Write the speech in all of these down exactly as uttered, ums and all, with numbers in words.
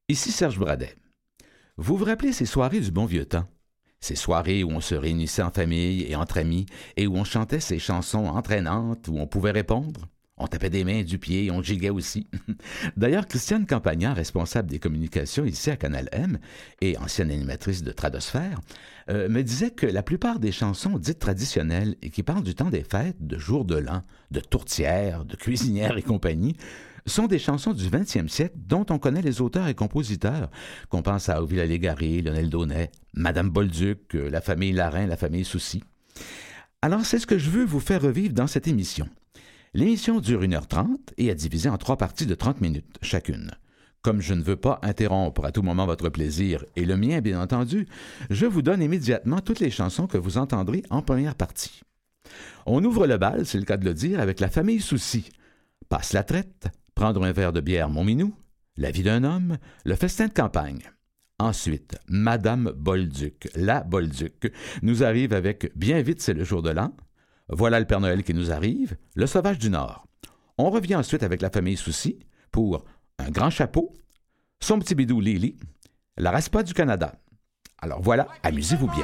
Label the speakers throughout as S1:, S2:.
S1: Ici Serge Bradet. Vous vous rappelez ces soirées du bon vieux temps? Ces soirées où on se réunissait en famille et entre amis et où on chantait ces chansons entraînantes, où on pouvait répondre? On tapait des mains, du pied, on giguait aussi. D'ailleurs, Christiane Campagnard, responsable des communications ici à Canal M et ancienne animatrice de Tradosphère, euh, me disait que la plupart des chansons dites traditionnelles et qui parlent du temps des fêtes, de jour de l'an, de tourtières, de cuisinières et compagnie, sont des chansons du vingtième siècle dont on connaît les auteurs et compositeurs, qu'on pense à Oville Légaré, Lionel Daunet, Madame Bolduc, euh, la famille Larrain, la famille Soucy. Alors, c'est ce que je veux vous faire revivre dans cette émission. L'émission dure une heure trente et est divisée en trois parties de trente minutes chacune. Comme je ne veux pas interrompre à tout moment votre plaisir, et le mien bien entendu, je vous donne immédiatement toutes les chansons que vous entendrez en première partie. On ouvre le bal, c'est le cas de le dire, avec la famille Soucy. Passe la traite, prendre un verre de bière mon minou, la vie d'un homme, le festin de campagne. Ensuite, Madame Bolduc, la Bolduc, nous arrive avec Bien vite c'est le jour de l'an, Voilà le Père Noël qui nous arrive, Le Sauvage du Nord. On revient ensuite avec la famille Soucy pour Un grand chapeau, Son petit bidou Lily, La Raspa du Canada. Alors voilà, amusez-vous bien.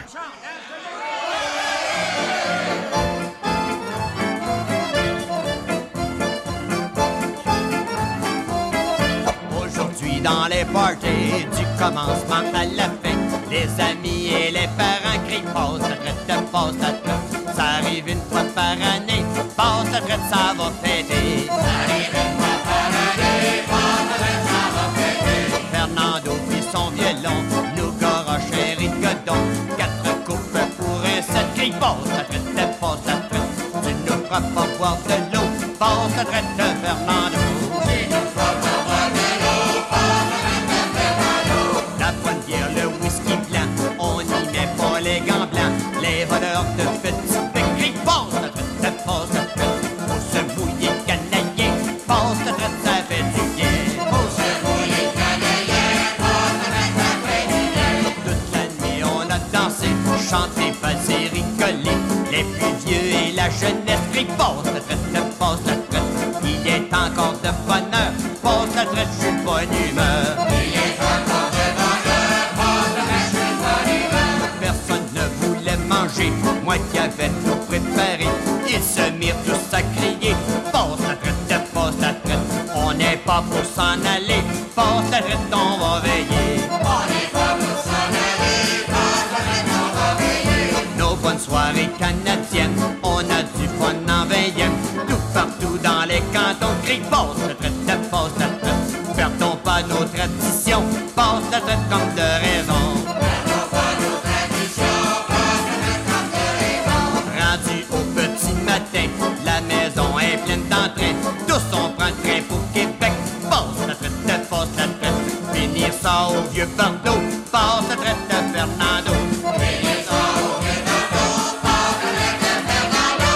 S2: Aujourd'hui dans les parties, du commencement à la fin, les amis et les parents crient passe la traite, passe la traite. Ça arrive une fois par année, passe la traite, ça va fêter. Ça arrive une fois par année, passe la traite, ça va fêter. Fernando puis son violon, nous garoche et rigodon, quatre coupes pour un seul cri, passe la traite, passe la traite. Tu nous feras pas boire de l'eau, passe la traite, Fernando. Tu nous feras pas boire de l'eau, passe la traite, Fernando. La bonne bière, le whisky blanc, on n'y met pas les gants blancs, les voleurs de petits. Passe la traite, passe la traite, faut se mouiller canaillé, passe la traite, ça fait du bien. Faut se mouiller canaillé, passe la traite, ça fait du bien. Toute l'année on a dansé, chanté, basé, rigolé, les plus vieux et la jeunesse crient passe la traite, passe la traite. Il est encore de bonheur, passe la traite, je suis de bonne humeur. Il est encore de bonheur, passe la traite, je suis de bonne humeur. Personne ne voulait manger, moi qui avais tout préparé, ils se mirent tous à crier, passe la traite, passe la traite, on n'est pas pour s'en aller, passe la traite, on va veiller. On n'est pas pour s'en aller, passe la traite, on va veiller. Nos bonnes soirées canadiennes, on a du fun en veillant, tout partout dans les cantons crient, passe la traite, passe la traite, perdons pas nos traditions, passe la traite comme de raison. Perdons pas nos traditions, passe la traite comme de raison. Rendu au petit matin, la maison est pleine d'entrain, tous on prend le train pour Québec, passe la traite, passe la traite, finir ça au vieux Bordeaux, passe la traite de Fernando. Finir ça au vieux Bordeaux, passe la traite de Fernando.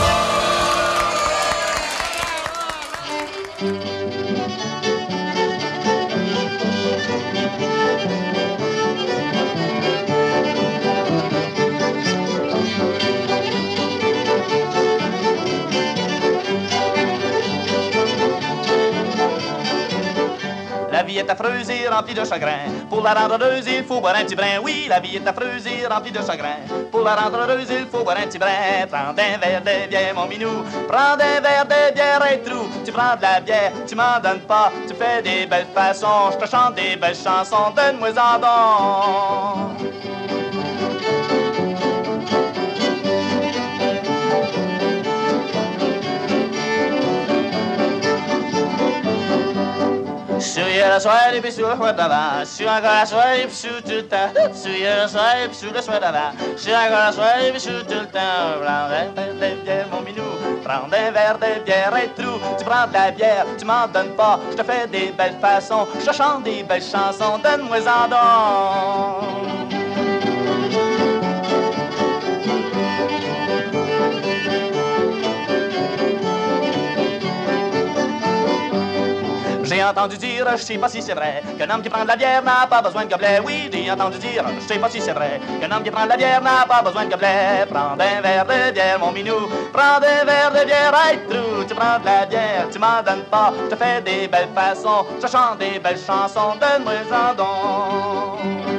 S3: La vie est affreuse et remplie de chagrin. Pour la rendre heureuse, il faut boire un petit brin. Oui, la vie est affreuse et remplie de chagrin. Pour la rendre heureuse, il faut boire un petit brin. Prends un verre de bière, mon minou. Prends un verre de bière et trou. Tu prends de la bière, tu m'en donnes pas. Tu fais des belles façons, je te chante des belles chansons. Donne-moi en don. Sur la soirée, puis sur le soir d'avant. Sur encore la soirée, puis sur tout le temps. Sur la soirée, puis sur le soir d'avant. Sur encore la soirée, puis sur tout le temps. Prends un verre de bière, mon minou. Prends un verre de bière et trou. Tu prends de la bière, tu m'en donnes pas. Je te fais des belles façons, je te chante des belles chansons. Donne-moi en don. J'ai J'ai entendu dire, je sais pas si c'est vrai, qu'un homme qui prend de la bière n'a pas besoin de gobelet. Oui, j'ai entendu dire, je sais pas si c'est vrai, qu'un homme qui prend de la bière n'a pas besoin de gobelet. Prends un verre de bière, mon minou, prends un verre de bière, hey trou. Tu prends de la bière, tu m'en donnes pas, je te fais des belles façons, je chante des belles chansons, donne-moi-en donc.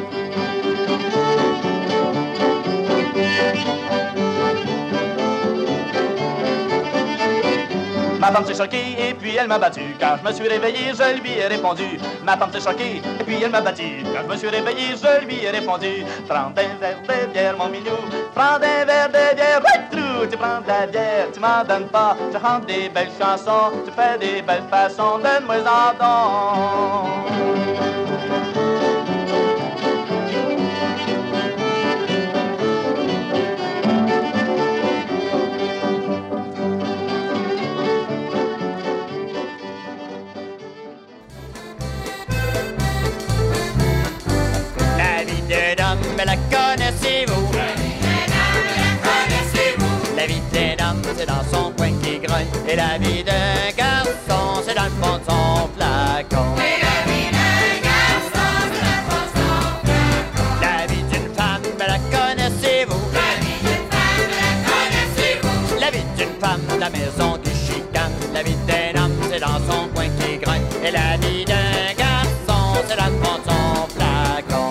S3: Ma femme s'est choquée et puis elle m'a battu. Quand je me suis réveillé, je lui ai répondu. Ma femme s'est choquée et puis elle m'a battu. Quand je me suis réveillé, je lui ai répondu. Prends un verre de bière, mon minou. Prends un verre de bière, ouais, trou. Tu prends de la bière, tu m'en donnes pas. Je chante des belles chansons, tu fais des belles façons, donne-moi-en donc.
S2: Mais la connaissez-vous? La vie d'un homme, la connaissez-vous? La vie d'un homme, c'est dans son coin qui grogne. Et la vie d'un garçon, c'est dans le fond de son flacon. Et la vie d'un garçon, c'est dans le fond de son flacon. La vie d'une femme, mais la connaissez-vous? La vie d'une femme, mais la connaissez-vous? La vie d'une femme, la maison qui chicane. La vie d'un homme, c'est dans son coin qui grogne. Et la vie d'un garçon, c'est dans le fond de son flacon.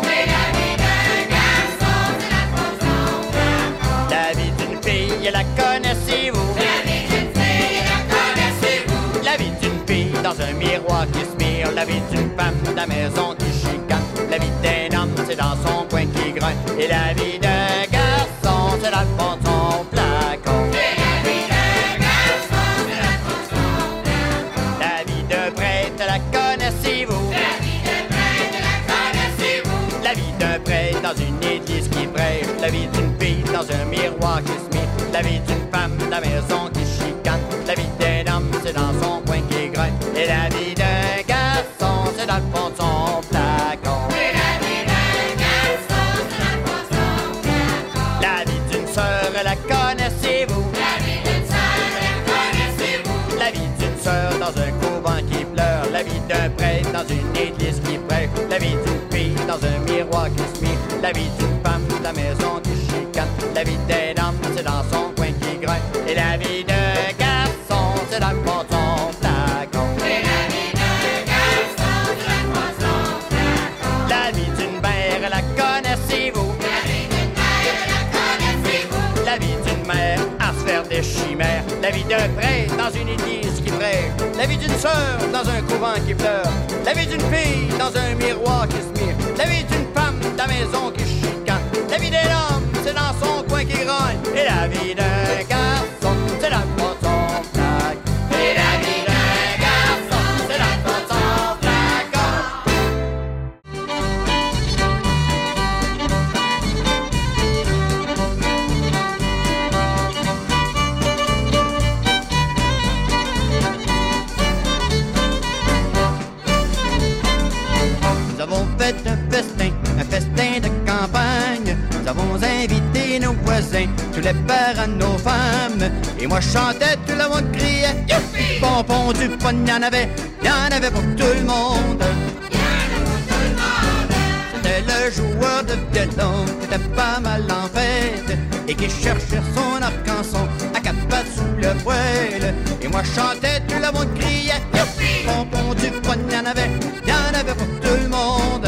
S2: Et la connaissez-vous? La vie d'une fille, la connaissez-vous? La vie d'une fille dans un miroir qui se mire. La vie d'une femme de la maison qui chicane. La vie d'un homme, c'est dans son coin qui grogne. Et la vie d'un garçon, c'est dans le fond de son flacon. Et la vie d'un garçon, c'est dans le fond de son flacon. La vie d'un prêtre, la connaissez-vous? La vie d'un prêtre, la connaissez-vous? La vie d'un prêtre dans une église qui prêche. La vie d'une fille dans un miroir qui se mire. La vie d'une femme, la maison qui chicane. La vie d'un homme, c'est dans son coin qui grogne. Et la vie d'un garçon, c'est dans le fond de son flacon. Et la vie d'un garçon, c'est dans le fond de son flacon. La vie d'une sœur, la connaissez-vous? La vie d'une sœur, la connaissez-vous? La vie d'une sœur dans un couvent qui pleure. La vie d'un prêtre dans une église qui prêche. La vie d'une fille dans un miroir qui se mire. La vie d'une femme, la maison qui chicane. La vie d'un homme, c'est dans son coin qui grogne. Et la vie d'un garçon, c'est dans le fond de son flacon. Et la vie d'un garçon, c'est dans le fond de son flacon. La vie d'une mère, la connaissez-vous? La vie d'une mère, la connaissez-vous? La vie d'une mère à se faire des chimères. La vie d'un prêtre dans une église qui prêche. La vie d'une sœur dans un couvent qui pleure. La vie d'une fille dans un miroir qui se mire. La vie d'une femme de la maison qui chicane. La vie d'un homme, c'est dans son coin qui grogne. Et la vie d'un garçon, c'est dans le fond de son flacon. Et la vie d'un garçon, c'est dans le fond de son flacon. Nous avons fait un festin, un festin de campagne. Nous avons invité nos voisins, tous les pères à nos femmes. Et moi je chantais, tout le monde criait Youpi! Pompon du fun, y'en avait, y'en avait pour tout le monde. C'était le joueur de violon qui était pas mal en fête et qui cherchait son arc-en-son à quatre pattes sous le poêle. Et moi je chantais, tout le monde criait Youpi! Pompon du fun, y'en avait, y'en avait pour tout le monde.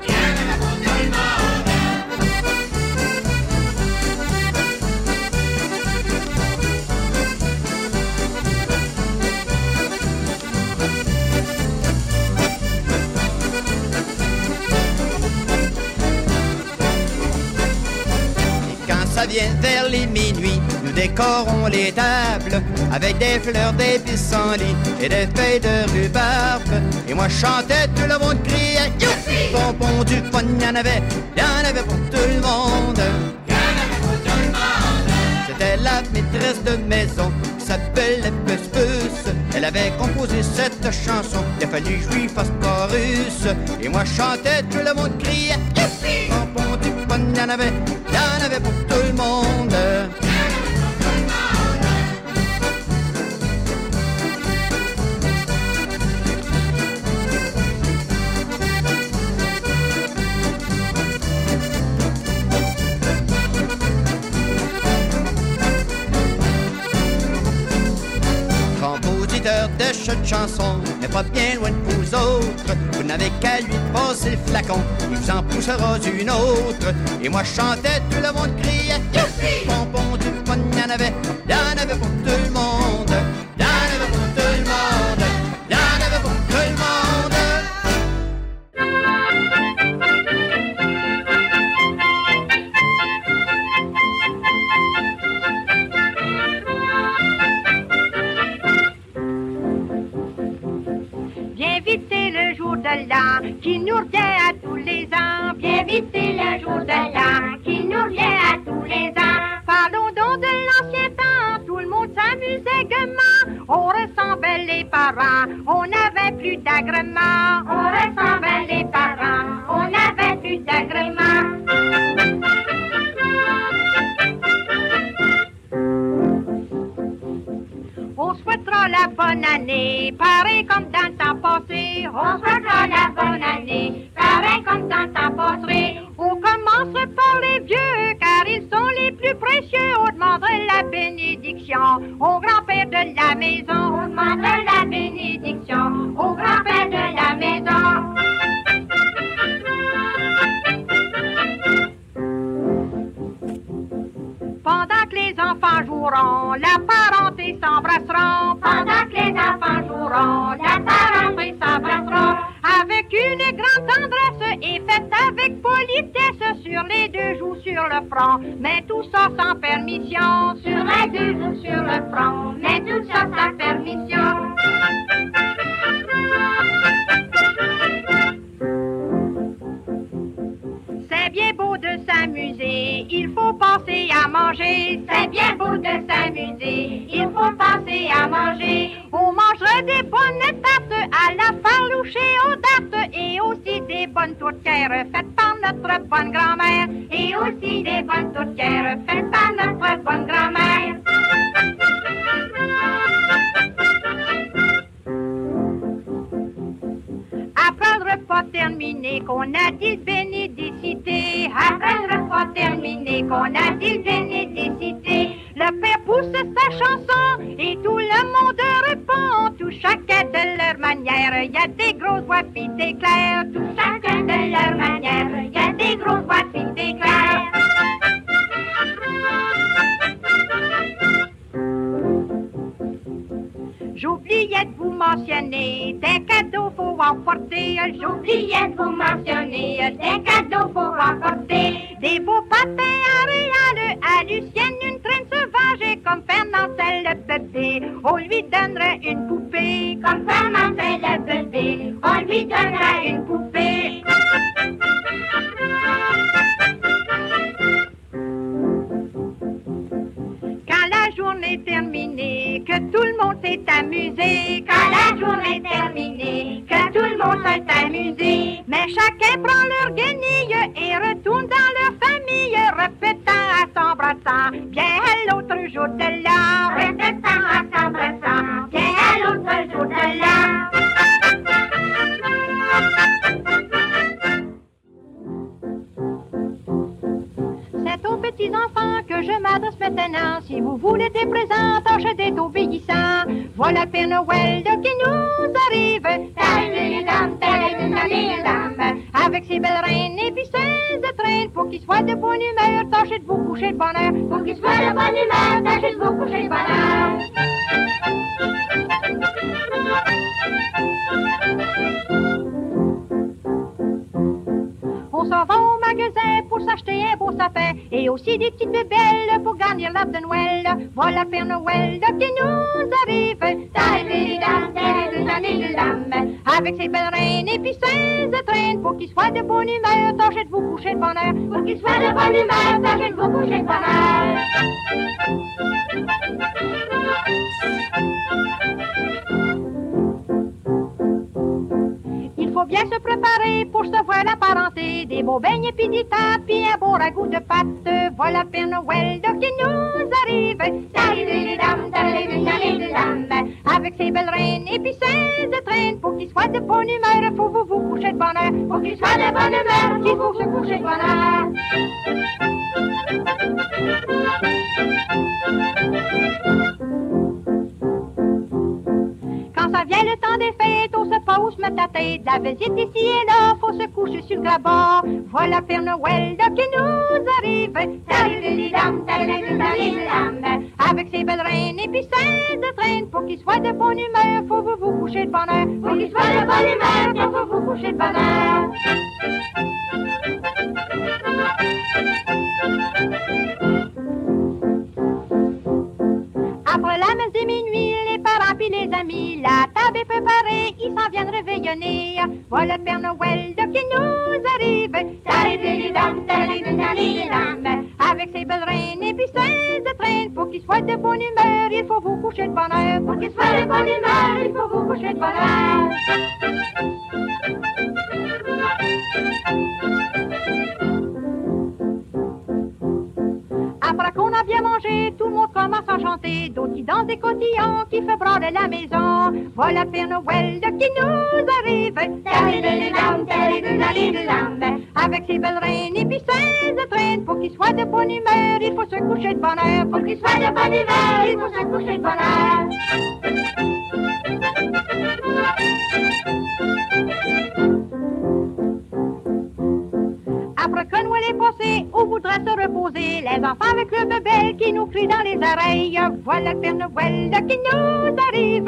S2: Ça vient vers les minuit, nous décorons les tables avec des fleurs, des pissenlits et des feuilles de rhubarbe. Et moi je chantais, tout le monde criait Youpi! Pompon du fun, y'en avait, y'en avait pour tout le monde. Y'en avait pour tout le monde. C'était la maîtresse de maison qui s'appelait Puss Puss. Elle avait composé cette chanson, il a fallu que je lui fasse chorus. Et moi je chantais, tout le monde criait Youpi! Pompon du fun, y'en avait, y'en avait pour tout le monde. cette chanson n'est pas bien loin de vous autres. Vous n'avez qu'à lui passer le flacon, il vous en poussera une autre. Et moi je chantais, tout le monde criait Youpi! Bonbon du fun, y'en avait, y'en avait pour tout le monde. Y'en avait pour tout le monde. Y'en avait pour tout le monde.
S4: De l'an qui nous revient à tous les ans. Bien vite c'est le jour de l'an qui nous revient à tous les ans. Parlons donc de l'ancien temps, tout le monde s'amusait gaiement. On ressemblait les parents, on n'avait plus d'agrément. On ressemblait les parents, on n'avait plus d'agrément. On souhaitera la bonne année, pareil comme dans le temps passé. On souhaitera la bonne année, pareil comme dans le temps passé. On commence par les vieux, car ils sont les plus précieux. On demanderait la bénédiction au grand-père de la maison. On demanderait la bénédiction au grand-père de la maison. Pendant que les enfants joueront, la parenté s'embrasseront. Pendant que les enfants joueront, la parenté s'embrasseront. Avec une grande tendresse et faite avec politesse sur les deux joues sur le front. Mais tout ça sans permission. Sur les deux joues sur le front. Mais tout ça sans permission. C'est bien beau de s'amuser, il faut penser à manger. C'est bien beau de s'amuser, il faut penser à manger. On mangerait des bonnes tartes à la farlouche et aux dattes. Et aussi des bonnes tourtières faites par notre bonne grand-mère. Et aussi des bonnes tourtières faites par notre bonne grand-mère. Après le repas terminé, qu'on a dit bénédicité. Après le repas terminé, qu'on a dit bénédicité. Le père pousse sa chanson et tout le monde répond. Tout chacun de leur manière, il y a des grosses voix pis des clairs. Tout chacun de leur manière, il y a des grosses voix pis des clairs. J'oubliais de vous mentionner, des cadeaux faut emporter. J'oubliais de vous mentionner, des cadeaux faut emporter. Des beaux patins à Réal, à Lucienne une traîne sauvage. Et comme Fernandel le bébé, on lui donnerait une poupée. Comme Fernandel le bébé, on lui donnerait une poupée. Quand la journée est terminée, que tout le monde s'est amusé. Quand la journée est terminée, que tout le monde s'est amusé. Mais chacun prend leur guenille et retourne dans leur famille, répétant à s'embrassant, bien à l'autre jour de l'an. Répétant à s'embrassant, bien à l'autre jour de l'an. C'est aux petits enfants que je m'adresse maintenant. Si vous voulez des présents, tâchez d'être obéissants. Voilà le Père Noël qui nous arrive. Avec ses belles reines et puis ses étrennes. Pour qu'il soit de bonne humeur, tâchez de vous coucher de bonne heure. Pour qu'il soit de bonne humeur, tâchez de vous coucher de bonne heure. On s'en va au magasin pour s'acheter un beau sapin et aussi des petites bébelles pour garnir l'arbre de Noël. Voilà Père Noël qui nous arrive. Avec ses belles reines et puis ses étrennes. Pour qu'il soit de bonne humeur, tâchez de vous coucher de bonne heure. Pour qu'il soit de bonne humeur, tâchez de vous coucher de bonne heure. Il faut bien se préparer pour se voir la parenté. Des beaux beignets puis des tartes puis un beau ragoût de pâte. Voilà Père Noël qui nous arrive. Avec ses belles reines et puis ses étrennes. Pour qu'il soit de bonne humeur, faut vous vous coucher de bonne heure. Pour qu'il soit de bonne humeur, il faut se coucher de bonne heure. Quand ça vient le tâter de la visite ici et là, faut se coucher sur le grabat. Voilà Père Noël là, qui nous arrive. Tarililidam, tarililidam, avec ses belles reines et puis ses de traîne. Pour qu'il soit de bonne humeur, faut vous vous coucher de bonne heure. Pour qu'il soit de bonne humeur, faut vous vous coucher de bonne heure. Après la messe de minuit, les parents puis les amis, la table est préparée, ils s'en viennent réveillonner. Voilà le Père Noël de qui nous arrive. Tarididam, tarididam, avec ses belles reines et puis ses étrennes. Pour qu'il soit de bonne humeur, il faut vous coucher de bonne heure. Pour qu'il soit de bonne humeur, il faut vous coucher de bonne heure. Après qu'on a bien mangé, tout le monde commence à chanter. D'autres qui dansent des cotillons, qui fait brader la maison. Voilà Père Noël qui nous arrive. Avec ses belles reines et puis ses étrennes. Pour qu'il soit de bonne humeur, il faut se coucher de bonne heure. Pour qu'il soit de bonne humeur, il faut se coucher de bonne heure. Après que Noël est passé, on voudrait se reposer. Les enfants avec le bébé qui nous crient dans les oreilles. Voilà le Père Noël qui nous arrive.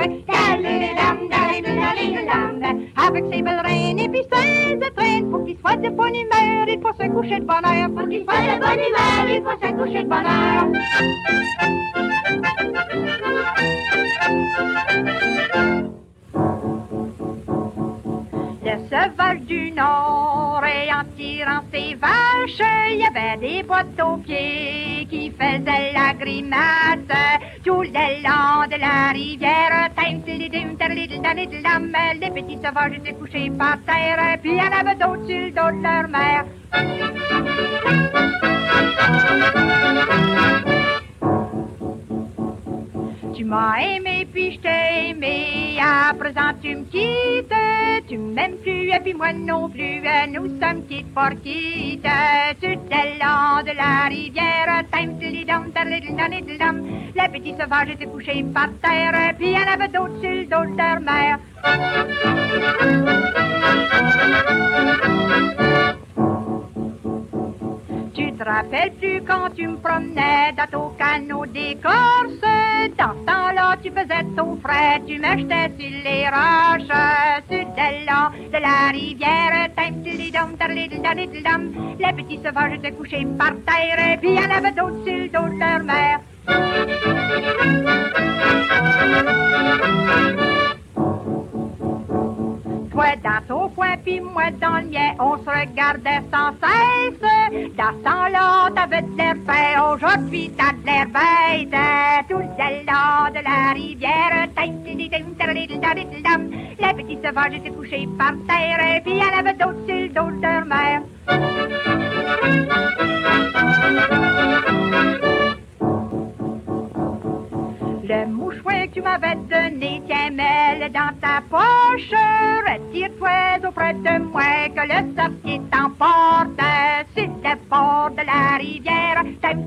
S4: Avec ses belles reines et puis ses étrennes. Pour qu'il soit de bonne humeur, il faut se coucher de bonne heure. Pour qu'il soit de bonne humeur, il faut se coucher de bonne heure. Le sauvage du Nord, et en tirant ses vaches, il y avait des boîtes aux pieds qui faisaient la grimace. Tout le long de la rivière, les petits sauvages étaient couchés par terre, puis il y en avait d'autres sur le dos de leur mère. Tu m'as aimé puis je t'ai aimé, à présent tu me quittes. Tu m'aimes plus et puis moi non plus, nous sommes quittes pour quittes. Tout le long de la rivière, les petits sauvages étaient couchés par terre, puis il y en avait d'autres sur le dos de leur mère. Tu te rappelles plus quand tu me promenais dans ton canot d'écorce? Dans ce temps-là, tu faisais ton frais, tu me jetais sur les roches. Sur le long de la rivière, les petits sauvages étaient couchés par terre, puis il y en avait d'autres sur le dos de leur mère. Toi dans ton coin, puis moi dans le mien, on se regardait sans cesse. Dans ce temps-là, t'avais de l'air fait, aujourd'hui t'as de l'air bête. Tout le long de la rivière, les petits sauvages étaient couchés par terre, puis il y en avait d'autres sur le dos de leur mère. Le mouchoir que tu m'avais donné, tiens, mets-le dans ta poche. Retire-toi auprès de moi, que le sorcier t'emporte. Sur le bord de la rivière,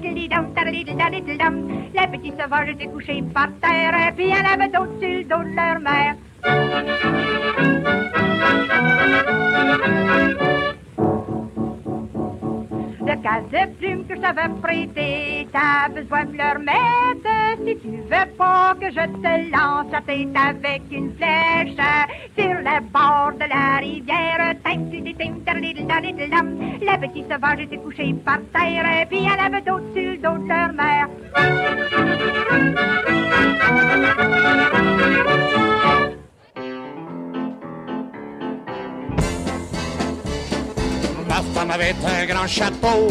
S4: les petits sauvages étaient couchés par terre, puis il y en avait d'autres sur le dos de leur mère. Le casse de plume que je t'avais prêté, t'as besoin de le remettre. Si tu veux pas que je te lance la tête avec une flèche sur le bord de la rivière, les petits sauvages étaient couchés par terre, puis il y en avait d'autres sur le dos de leur mère.
S2: Ma femme avait un grand chapeau,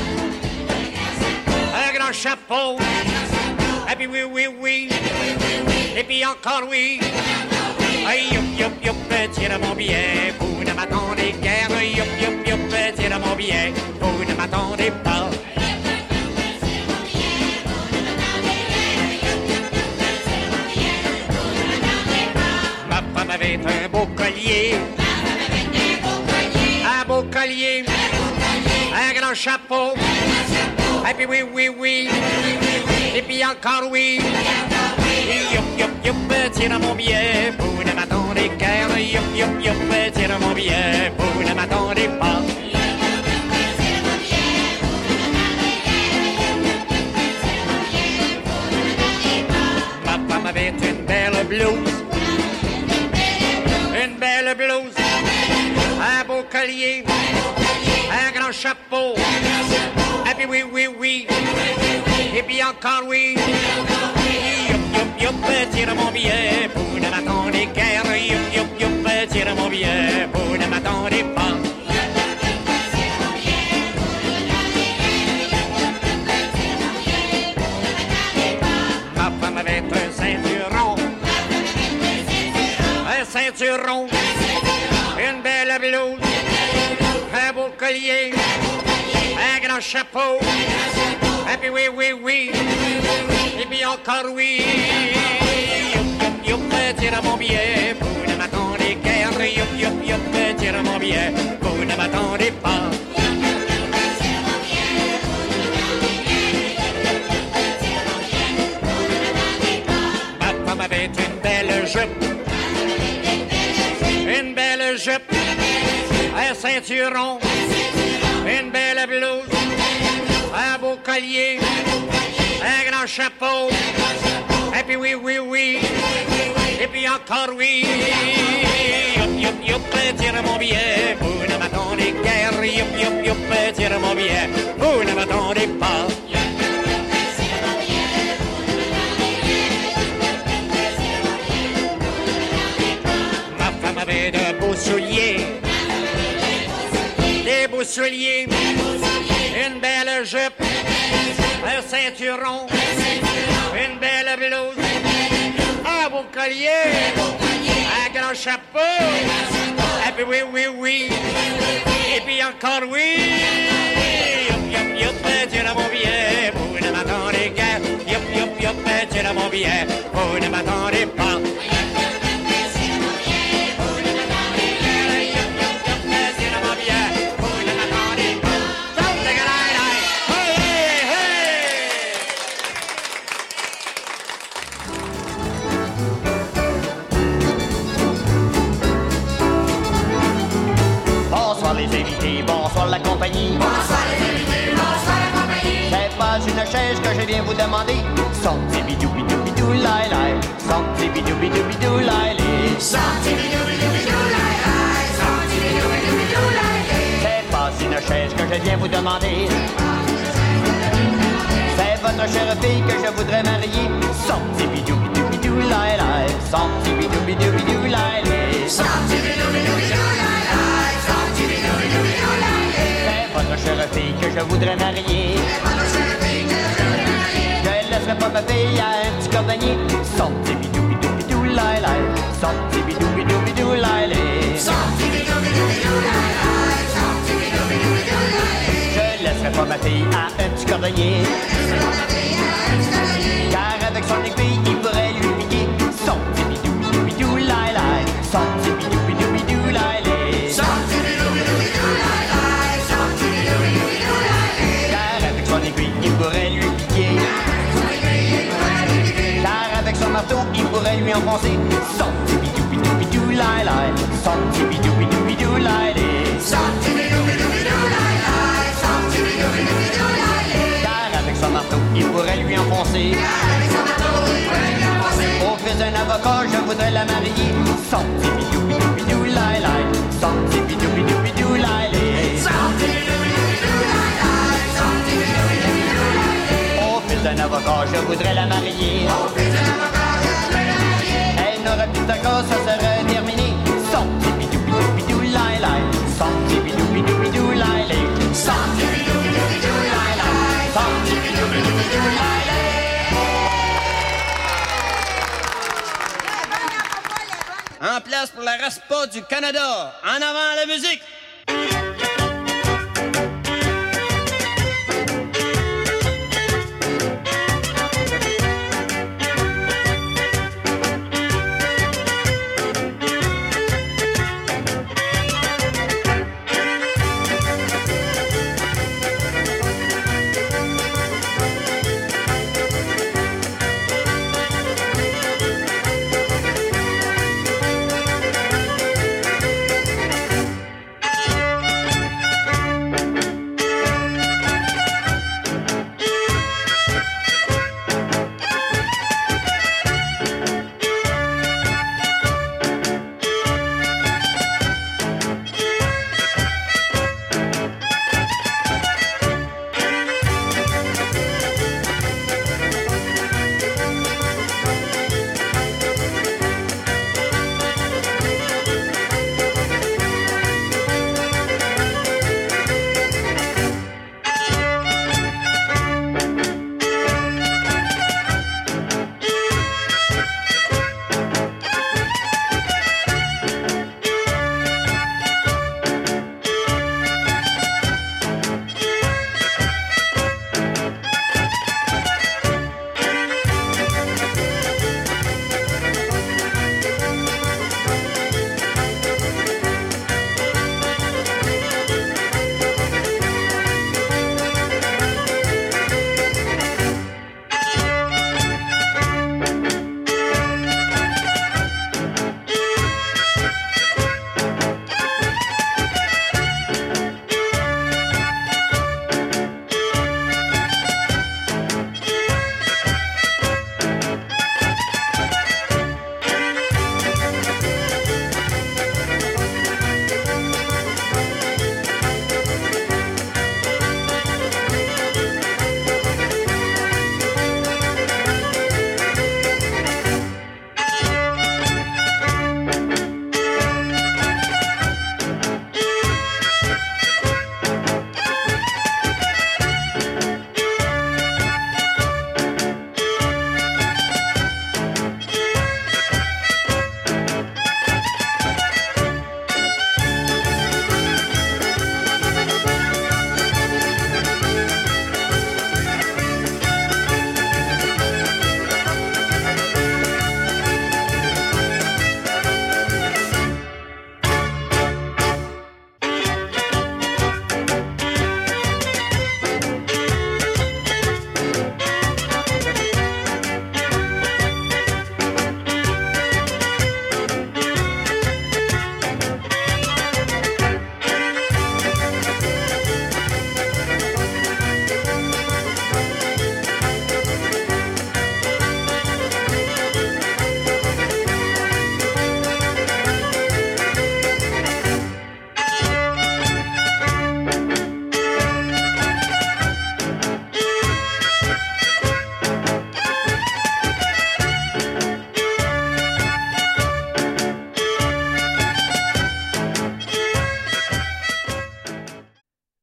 S2: un grand chapeau, et puis oui, oui, oui, et puis encore oui. Aïe, youp, youp, youp, tire mon billet, vous ne m'attendez guère. Youp, youp, youp, tire mon billet, vous ne m'attendez pas. Ma femme avait un beau collier, un beau collier, un grand chapeau, et puis oui, oui, oui, et puis encore oui. Youp, youp, youp, tire mon billet, vous ne m'attendez m'attendez guère, youp, youp, youp, tire mon billet, vous ne m'attendez pas. Ma femme avait une belle blouse, une belle blouse, un beau collier, un grand chapeau, et puis oui, oui, oui, et puis encore oui. Youp, youp, tire mon billet, vous ne m'attendez guère. Youp, youp, youp, tire mon billet, vous ne m'attendez pas. Ma femme avait un ceinturon, un ceinturon, une belle blouse, un beau collier, un grand chapeau, et puis oui, oui, oui, et puis encore oui. Youp, youp, youp, tire mon billet, vous ne m'attendez guère. Youp, youp, youp, tire mon billet, vous ne m'attendez pas. Ma femme avait une belle jupe, une belle jupe, un ceinturon, une belle blouse, un beau collier, un grand chapeau, et puis oui, oui, oui, et puis encore oui. Youp, youp, youp, tire mon billet, vous ne m'attendez guère. Youp, youp, youp, tire mon billet, vous ne m'attendez pas. Ma femme avait de beaux souliers, des beaux souliers, une belle jupe, un ceinturon, une belle blouse, un beau collier, un grand chapeau, et puis oui, oui, oui, et puis encore oui. Yup, yup, yup, tire mon billet, vous ne m'attendez guère. Yup, yup, yup, tire mon billet, vous ne m'attendez pas.
S3: Bonsoir la compagnie.
S5: Bonsoir les invités, bonsoir la compagnie.
S3: C'est pas une chaise que je viens vous demander. Sorti bidou bidou bidou lai lai. Sorti bidou bidou bidou lai lai.
S5: Sorti bidou bidou bidou lai lai. Sorti bidou bidou bidou lai lai.
S3: C'est pas une chaise que je viens vous demander. C'est votre chère fille que je voudrais marier. Sorti bidou bidou bidou lai lai. Sorti bidou bidou bidou lai lai.
S5: Sorti bidou bidou bidou lai lai. Sorti bidou bidou bidou lai lai.
S3: Votre chère fille que je voudrais marier. Je laisserai pas ma fille à un petit cordonnier. Sorti bidou bidou bidou lai lai. Sorti bidou bidou bidou lai lai.
S5: Sorti bidou bidou bidou lai lai. Sorti bidou bidou bidou lai lai.
S3: Je laisserai pas ma fille à un petit cordonnier. Car avec son aiguille il pourrait lui piquer. Sorti bidou bidou bidou lai lai. Sorti bidou bidou bidou lai lai.
S5: Sorti bidou bidou bidou lai lai. Sorti bidou bidou bidou lai lai.
S3: Car avec son aiguille il pourrait lui piquer. Car avec son marteau il pourrait lui enfoncer. Sorti bidou bidou bidou lai lai. Sorti bidou bidou bidou lai lai.
S5: Sorti bidou bidou bidou lai lai. Sorti bidou bidou bidou lai lai.
S3: Car avec son marteau il pourrait lui enfoncer.
S5: Avec son marteau il pourrait lui enfoncer.
S3: Au fils d'un avocat je voudrais la marier. Sorti bidou bidou bidou lai lai. Sorti bidou bidou bidou lai lai.
S5: Sorti bidou bidou bidou lai lai. Sorti bidou bidou bidou lai lai.
S3: Au fils d'un avocat je voudrais la marier.
S5: Au fils d'un avocat je voudrais la marier.
S3: Elle n'aurait plus d'accord, ça serait terminé. Sorti bidou bidou bidou lai lai. Sorti bidou bidou bidou lai lai.
S5: Sorti bidou bidou bidou lai lai. Sorti bidou bidou bidou lai lai.
S2: En place pour la RASPA du Canada. En avant la musique!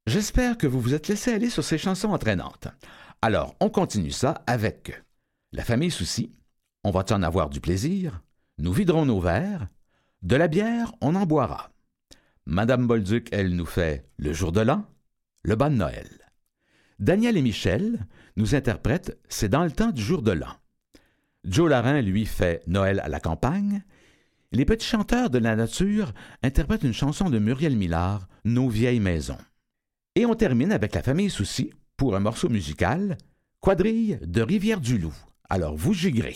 S1: J'espère que vous vous êtes laissé aller sur ces chansons entraînantes. Alors, on continue ça avec La famille Souci, On va-tu en avoir du plaisir? Nous viderons nos verres. De la bière, on en boira. Madame Bolduc, elle nous fait Le jour de l'an, Le bas de Noël. Daniel et Michel nous interprètent C'est dans le temps du jour de l'an. Joe Larin, lui, fait Noël à la campagne. Les petits chanteurs de la nature interprètent une chanson de Muriel Millard, Nos vieilles maisons. Et on termine avec la famille Souci pour un morceau musical, Quadrille de Rivière-du-Loup. Alors vous gigrez.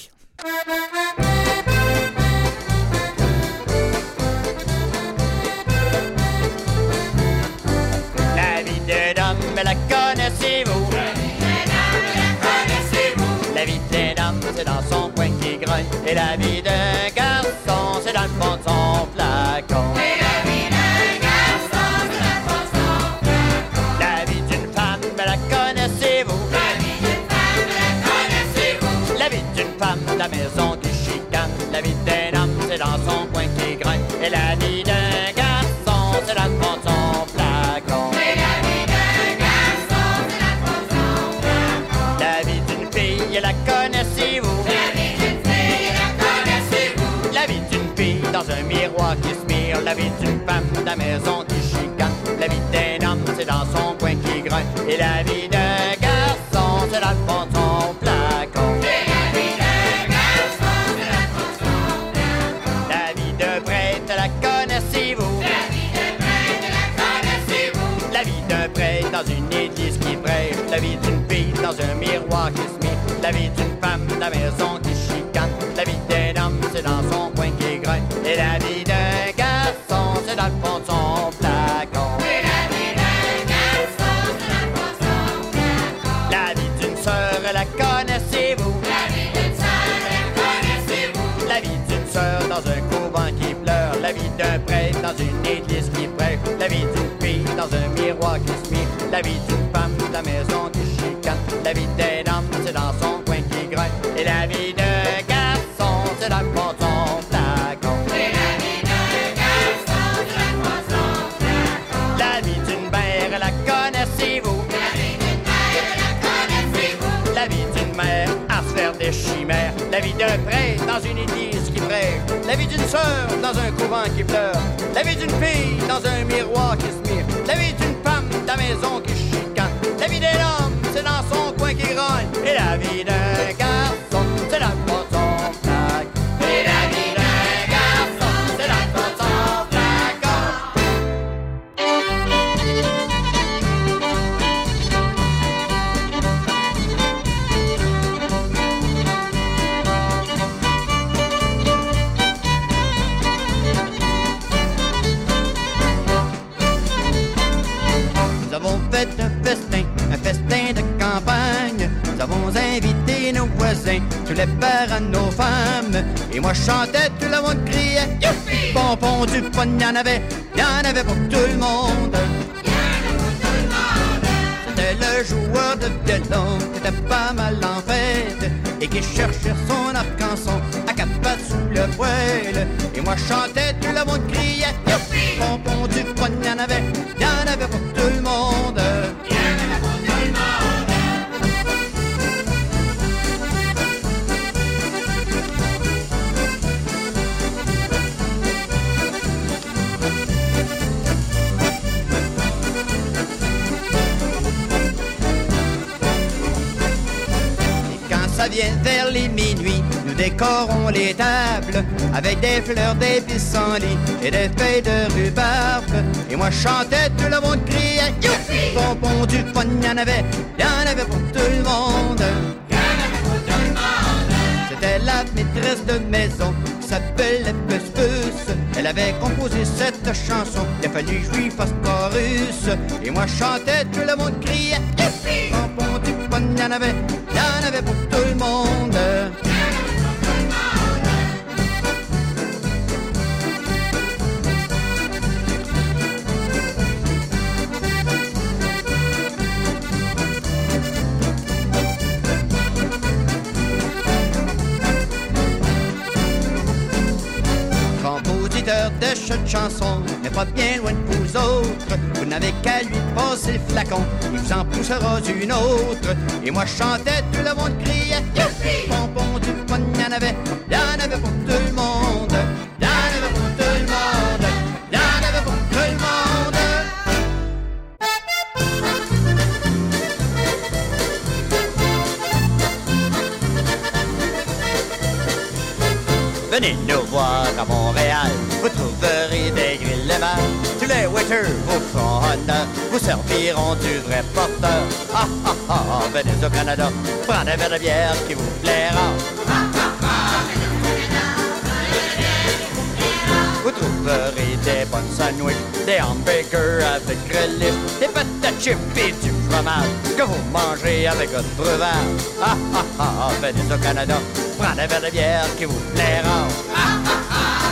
S2: La vie d'un homme, la connaissez-vous? La vie d'un homme, la connaissez-vous? La vie d'un homme, c'est dans son coin qui grogne. Et la vie d'un garçon, c'est dans le fond de son flacon. Et la vie d'un garçon, c'est dans le fond de son flacon. La vie d'une femme, la connaissez-vous? La vie d'une femme, la connaissez-vous? La vie d'une femme de la maison qui chicane. La vie d'un homme, c'est dans son coin qui grogne. Et la vie d'un garçon, c'est dans le fond de son flacon. Et la vie d'un garçon, c'est dans le fond de son flacon. La vie d'une fille, la connaissez-vous? La vie d'une fille, la connaissez-vous? La vie d'une fille dans un miroir qui se mire. La vie d'une femme de la maison qui chicane. La vie d'un homme, c'est dans son coin qui grogne. Et la vie d'un garçon, c'est dans le fond de son flacon. Et la vie d'un garçon, c'est dans le fond de son flacon. La vie d'un prêtre, la connaissez-vous? La vie d'un prêtre, la connaissez-vous? La vie d'un prêtre dans une église qui prêche. La vie d'une fille dans un miroir qui se mire. La vie d'une femme de la maison qui chicane. La vie d'un homme, c'est dans son coin qui grogne. Et la vie d'un garçon, c'est dans le fond de son flacon. Et la vie d'un garçon, c'est dans le fond de son flacon. La vie d'une sœur, la connaissez-vous? La vie d'une sœur, la connaissez-vous? La vie d'une sœur dans un couvent qui pleure. La vie d'un prêtre dans une église qui prêche. La vie d'une fille dans un miroir qui se mire. La vie d'une femme de la maison qui chicane. La vie d'un homme, c'est dans son coin qui grogne. Et la vie d'un garçon, c'est dans le fond de son flacon. Et la vie d'un garçon, c'est dans le fond de son flacon. La vie d'une mère, la connaissez-vous? La vie d'une mère, la connaissez-vous? La vie d'une mère à se faire des chimères. La vie d'un prêtre dans une église qui prêche. La vie d'une sœur dans un couvent qui pleure. La vie d'une fille dans un miroir qui se mire. La vie d'une femme de la maison qui chicane. La vie d'un homme, c'est dans son coin qui grogne. Et la vie d'un garçon, c'est dans le fond de son flacon. Et la vie d'un garçon, c'est dans le fond de son flacon. Nous avons fait un festin, un festin de campagne. Nous avons invité nos voisins, tous les pères à nos femmes. Et moi je chantais, tout le monde criait Youpi! Pompon du pogne, y'en avait, y'en avait pour tout le monde. C'était le joueur de violon qui était pas mal en fête et qui cherchait son arc-en-son à quatre pattes sous le poêle. Et moi je chantais, tout le monde criait Youpi! Pompon du pogne, y'en avait, y'en avait pour tout le monde. Y'en avait pour tout le monde. Ça vient vers les minuit, nous décorons les tables avec des fleurs, des pissenlits et des feuilles de rhubarbe. Et moi je chantais, tout le monde criait Youpi! Pompon du pogne, y'en avait, y'en avait pour tout le monde. Y'en avait pour tout le monde. C'était la maîtresse de maison qui s'appelait Puss Puss. Elle avait composé cette chanson, il a fallu que je lui fasse chorus. Et moi je chantais, tout le monde criait Youpi! Pompon du pogne, y'en avait, y'en avait pour tout le monde. Compositeur de cette chanson n'est pas bien loin de vous autres. Vous n'avez qu'à lui passer le flacon, il vous en poussera une autre. Et moi je chantais, tout le monde criait Youpi! Bonbon du fun, y'en avait, y'en avait pour tout le monde. Y'en avait pour tout le monde. Y'en avait pour tout le monde. Venez nous voir à Montréal, vous trouverez des grilles de mal. Tous les waiters vous feront honneur, vous serviront du vrai porteur. Ah ah ah, venez au Canada, prenez un verre de bière qui vous plaira. Ah ah ah, venez au Canada, prenez un verre de bière qui vous plaira. Vous trouverez des bonnes sandwichs, des hamburgers avec relish, des patates chips et du fromage que vous mangez avec votre breuvage. Ah ah ah, venez au Canada, prenez un verre de bière qui vous plaira. Ah ah ah,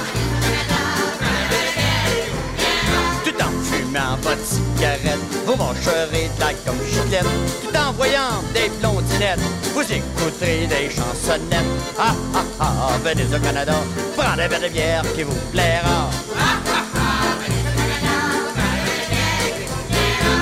S2: tout en fumant votre cigarette, vous mâcherez de la comme chiclette. Tout en voyant des blondinettes, vous écouterez des chansonnettes. Ah ah ah, venez au Canada, prenez un verre de bière qui vous plaira. Ah ah ah, venez au Canada, prenez un verre de bière qui vous plaira.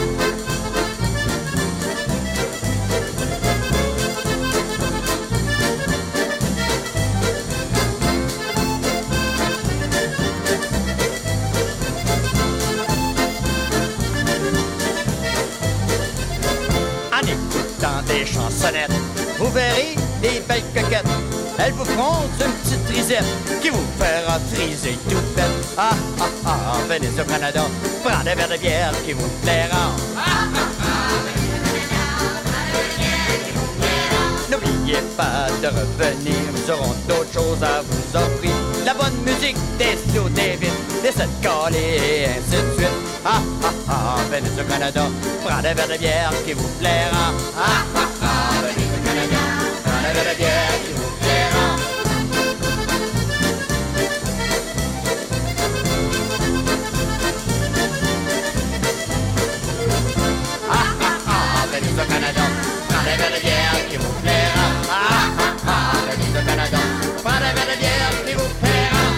S2: En écoutant des chansonnettes, vous verrez des belles coquettes. Elles vous feront une petite risette qui vous fera friser tout fait. Ah ah ah, venez au Canada, prenez un verre de bière qui vous plaira. Ah ah ah, venez au Canada, prenez un verre de bière qui vous plaira. N'oubliez pas de revenir, nous aurons d'autres choses à vous offrir. La bonne musique, des slow, des vites, des sept calés et ainsi de suite. Ah ah ah, venez au Canada, prenez un verre de bière qui vous plaira. Ah ah ah, venez au Canada, prenez un verre de bière qui vous plaira. Ah ah ah, venez au Canada, prenez un verre de bière qui vous plaira. Ah ah ah, venez au Canada, prenez un verre de bière qui vous plaira.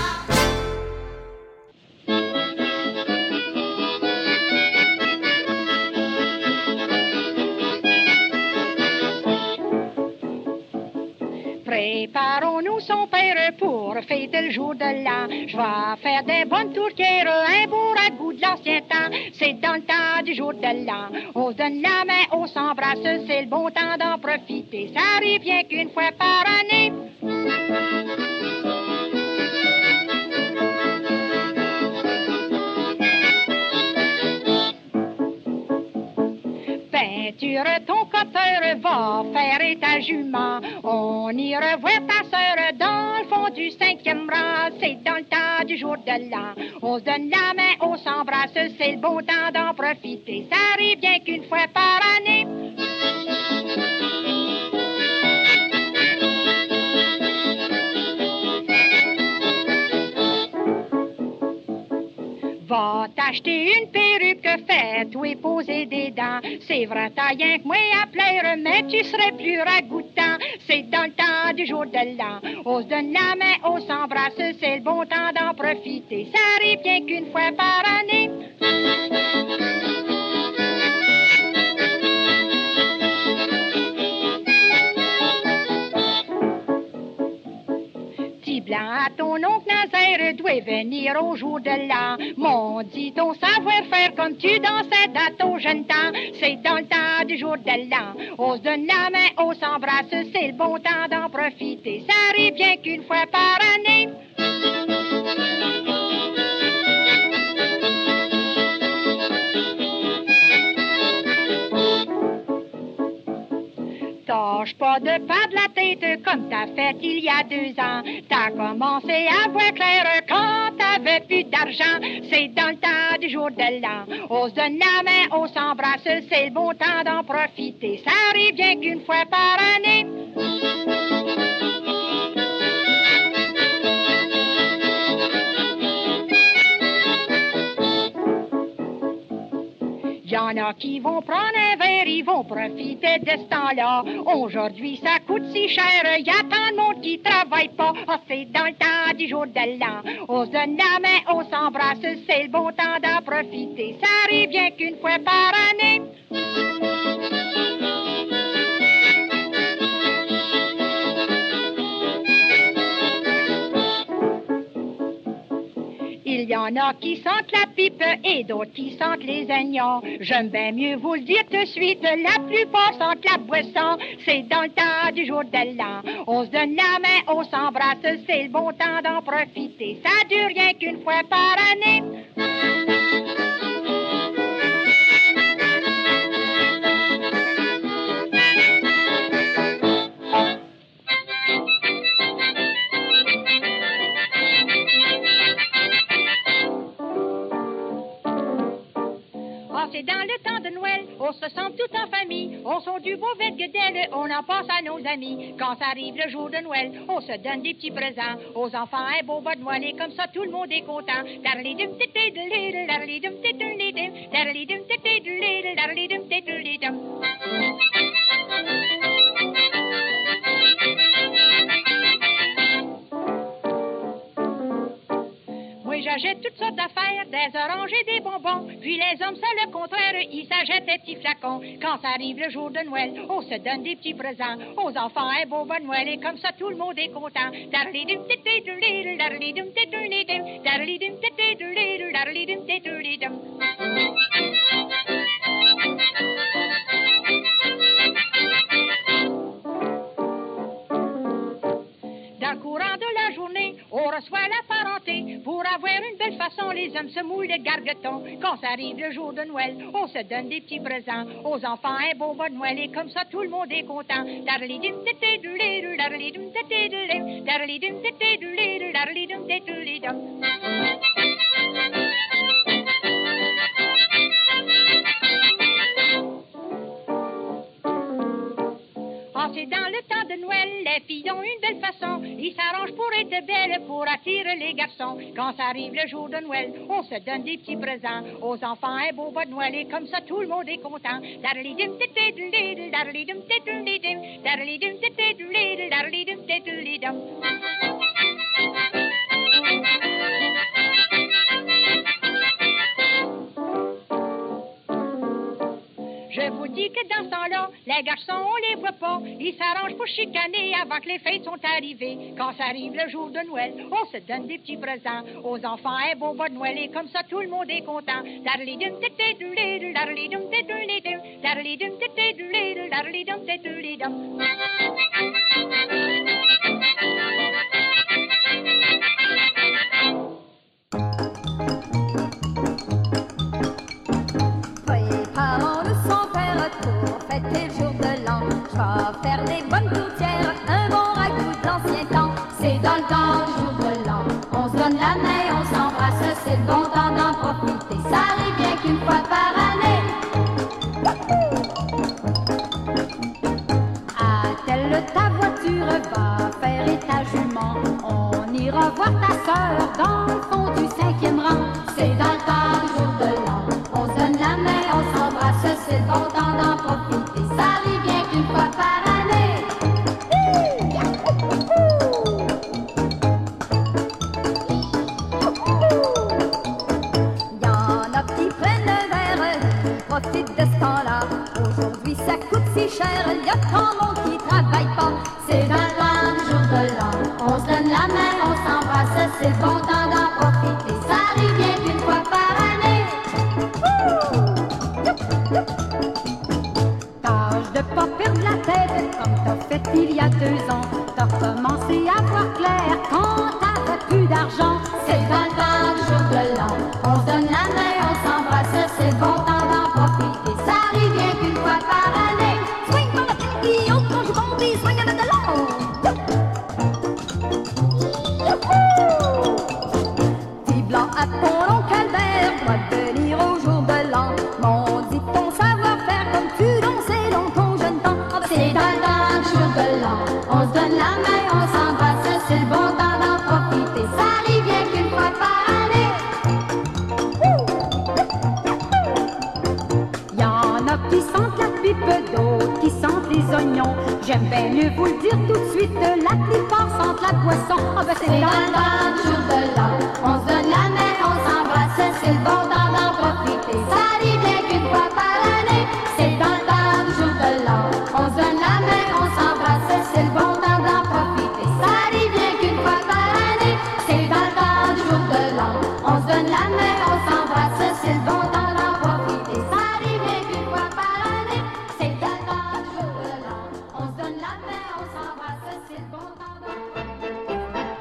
S4: Préparons-nous son père pour fêter le jour de l'an. Je vais faire des bonnes tourtières, un beau ragoût de l'ancien temps. C'est dans le temps du jour de l'an. On se donne la main, on s'embrasse, c'est le bon temps d'en profiter. Ça arrive bien qu'une fois par année. Peinture ton coteur, va faire et ta jument. On ira voir ta sœur dans le fond du cinquième rang. C'est dans le temps du jour de l'an. On se donne la main, on s'embrasse, c'est le bon temps d'en profiter. Ça arrive bien qu'une fois par année. Va t'acheter une perruque, fais-toi poser des dents. C'est vrai, t'as rien que moi à plaire, mais tu serais plus ragoûtant. C'est dans le temps du jour de l'an. On se donne la main, on s'embrasse, c'est le bon temps d'en profiter. Ça arrive bien qu'une fois par année. Blanc à ton oncle Nazaire doit venir au jour de l'an. Mon dit ton savoir-faire comme tu dansais dans ton jeune temps. C'est dans le temps du jour de l'an. On se donne la main, on s'embrasse, c'est le bon temps d'en profiter. Ça arrive bien qu'une fois par année. Tâche pas de perdre la tête comme t'as fait il y a deux ans. T'as commencé à voir clair quand t'avais plus d'argent. C'est dans le temps du jour de l'an. On se donne la main, on s'embrasse, c'est le bon temps d'en profiter. Ça arrive bien qu'une fois par année. Y en a qui vont prendre un verre, ils vont profiter de ce temps-là. Aujourd'hui, ça coûte si cher, y a tant de monde qui travaille pas. Ah, c'est dans le temps du jour de l'an. On se donne la main, on s'embrasse, c'est le bon temps d'en profiter. Ça arrive bien qu'une fois par année. Il y en a qui sentent la pipe et d'autres qui sentent les oignons. J'aime bien mieux vous le dire tout de suite, la plupart sentent la boisson. C'est dans le temps du jour de l'an. On se donne la main, on s'embrasse, c'est le bon temps d'en profiter. Ça dure rien qu'une fois par année. C'est dans le temps de Noël, on se sent tout en famille, on sent du beau vergedel, on en passe à nos amis. Quand ça arrive le jour de Noël, on se donne des petits présents aux enfants, un beau bas de moelle, et comme ça tout le monde est content. J'achète toutes sortes d'affaires, des oranges et des bonbons. Puis les hommes, c'est le contraire, ils s'achètent des petits flacons. Quand ça arrive le jour de Noël, on se donne des petits présents aux enfants, un beau bon Noël, et comme ça tout le monde est content. Dans le courant de la journée, on reçoit la parenté. Pour avoir une belle façon, les hommes se mouillent le gargueton. Quand ça arrive le jour de Noël, on se donne des petits présents aux enfants, un beau bas de Noël, et comme ça tout le monde est content. C'est dans le temps de Noël, les filles ont une belle façon. Ils s'arrangent pour être belles, pour attirer les garçons. Quand ça arrive le jour de Noël, on se donne des petits présents aux enfants, un beau bas de Noël, et comme ça tout le monde est content. Je vous dis que dans ce temps-là, les garçons, on les voit pas. Ils s'arrangent pour chicaner avant que les fêtes sont arrivées. Quand ça arrive le jour de Noël, on se donne des petits présents aux enfants, un beau bas de Noël, et comme ça tout le monde est content.
S6: Préparons-nous sans faire pour fêter le jour de l'an. Je vais faire des bonnes tourtières, un bon ragoût de l'ancien temps. C'est dans le temps du jour de l'an. On se donne la main, on s'embrasse, c'est le bon temps d'en profiter. Ça arrive bien qu'une fois par année. Attelle ta voiture, va faire état jument. On ira voir ta sœur dans le fond du cinquième rang. C'est dans le temps du jour de l'an. On se donne la main, on s'embrasse, c'est le bon temps d'en profiter. Ça arrive bien qu'une fois par année. Y en a qui prennent le verre, qui profitent de ce temps-là. Aujourd'hui ça coûte si cher, y a tant de monde qui travaille pas. C'est dans le temps du jour de l'an. On se donne la main, on s'embrasse, c'est le bon temps d'en profiter. Ça arrive bien qu'une fois par année. Tâche de pas perdre la tête comme t'as fait il y a deux ans. T'as recommencé à voir clair quand t'avais plus d'argent. C'est dans le temps du jour de l'an. On se donne la main, on s'embrasse, c'est le bon temps d'en profiter. Ça arrive bien qu'une fois par année. Swing dans la tête qui haute quand je bondis, swing avec de l'eau. Petit blanc à ton long calvaire, doit venir au jour de l'an. Mon dit ton savoir-faire comme tu dansais dans ton jeune temps. C'est dans le temps du jour de l'an. On se donne la main, on s'embrasse, c'est le bon temps d'en profiter. Ça arrive bien qu'une fois par année. a qui sentent la pipe, d'autres qui sentent les oignons. J'aime bien mieux vous le dire tout de suite, la plupart sentent la poisson. Ah ben c'est dans le temps du jour de l'an, on se donne la main, on s'embrasse, c'est le bon temps d'en profiter. Ça arrive bien qu'une fois par année, c'est dans le temps du jour de l'an, on se donne la main, on s'embrasse, c'est le bon temps d'en profiter. Ça arrive bien qu'une fois par année, c'est dans le temps du jour de l'an, on se donne la main, on s'embrasse, c'est le bon temps d'en profiter. Ça arrive bien qu'une fois par année, c'est dans le temps du jour de l'an, on se donne la main, on s'embrasse, c'est le bon temps d'en profiter.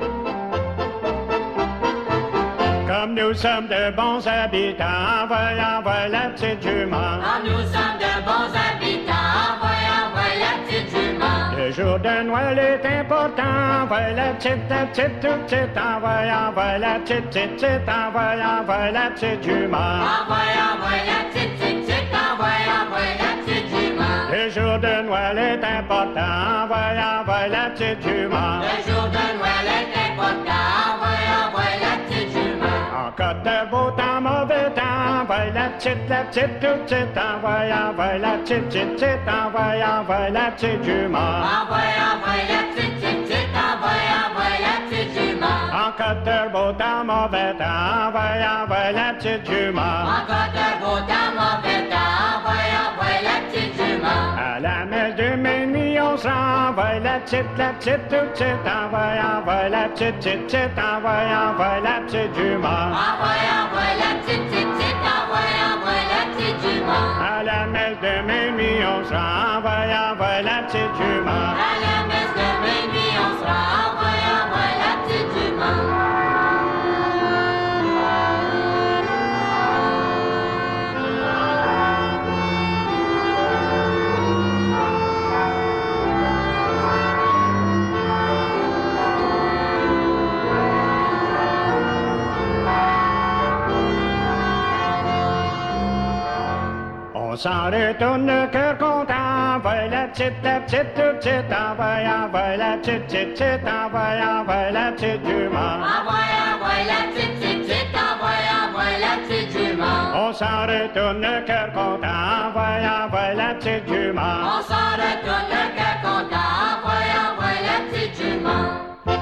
S7: Comme nous sommes de bons habitants, envoie, envoie la petite jument.
S2: Comme nous sommes de bons habitants, envoie, envoie la petite jument.
S7: Le jour de Noël est important, envoie la petite, la petite, toute petite, envoie, envoie la petite, petite, petite, envoie, envoie la petite jument.
S2: Envoie, envoie la petite, petite, petite, envoie, envoie la petite jument.
S7: Le jour de Noël est important, envoie, envoie la petite jument.
S2: Le jour de Noël est important, envoie, envoie la petite jument.
S7: En cas de beau temps, mauvais temps, envoie la petite, la petite, toute petite, envoie, envoie la petite, petite, petite, envoie, envoie la petite jument.
S2: Envoie, envoie la petite, petite, petite, envoie, envoie la petite jument.
S7: En cas de beau temps, mauvais temps, envoie, envoie la petite jument.
S2: En cas de beau temps, mauvais temps, envoie, envoie la petite jument.
S7: À la messe de minuit, on s'envoie la petite, la petite, toute petite, envoie, envoie la petite, petite, petite, envoie, envoie la petite jument.
S2: Envoie, envoie la petite, petite, petite, envoie, envoie la petite jument.
S7: À la messe de minuit, on s'envoie, envoie la petite jument.
S2: À la messe de minuit, on sera, envoie, envoie la petite jument.
S7: On s'en retourne le cœur content, envoie la petite, la petite, toute petite, envoie, envoie la petite, petite, petite, envoie, envoie la petite jument.
S2: Envoie, envoie la petite, petite, petite, envoie, envoie la petite jument.
S7: On s'en retourne le cœur content, envoie, envoie la petite jument.
S2: On s'en retourne le cœur content, envoie, envoie la petite jument.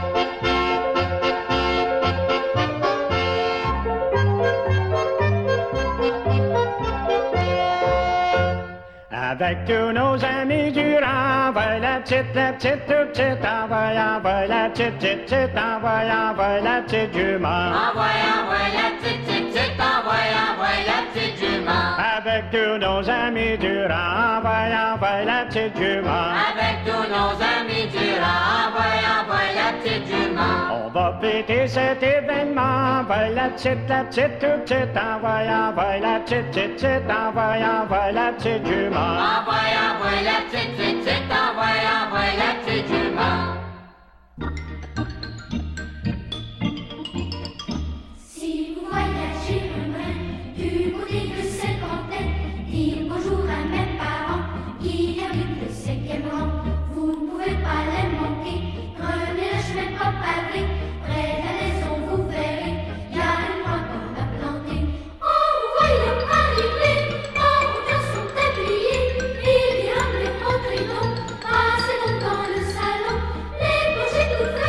S7: Avec tous nos amis du rang, envoie la petite, la petite, toute petite, envoie, envoie la petite, petite, petite, envoie, envoie la petite jument.
S2: Envoie, envoie la petite, petite, petite, envoie, envoie la petite jument.
S7: Avec tous nos amis du rang, envoie, envoie la petite jument.
S2: Avec tous nos amis du rang, envoie, envoie la petite jument.
S7: On va fêter cet événement, envoie la petite, la petite, toute petite, envoie, envoie la petite, petite, petite, envoie, envoie la petite jument.
S2: Envoie, envoie la petite, petite, petite, envoie, envoie la petite jument.
S8: Si vous voyagez loin du côté de cinquantaine, dire bonjour à mes parents qui habitent le cinquième rang. Vous ne pouvez pas les manquer, prenez le chemin pas pavé, près de la maison vous verrez, y a une grande pomme à planter. En vous voyant arriver, en vous dans son tablier, il vient de rentrer donc, passez donc dans le salon, les planchers tout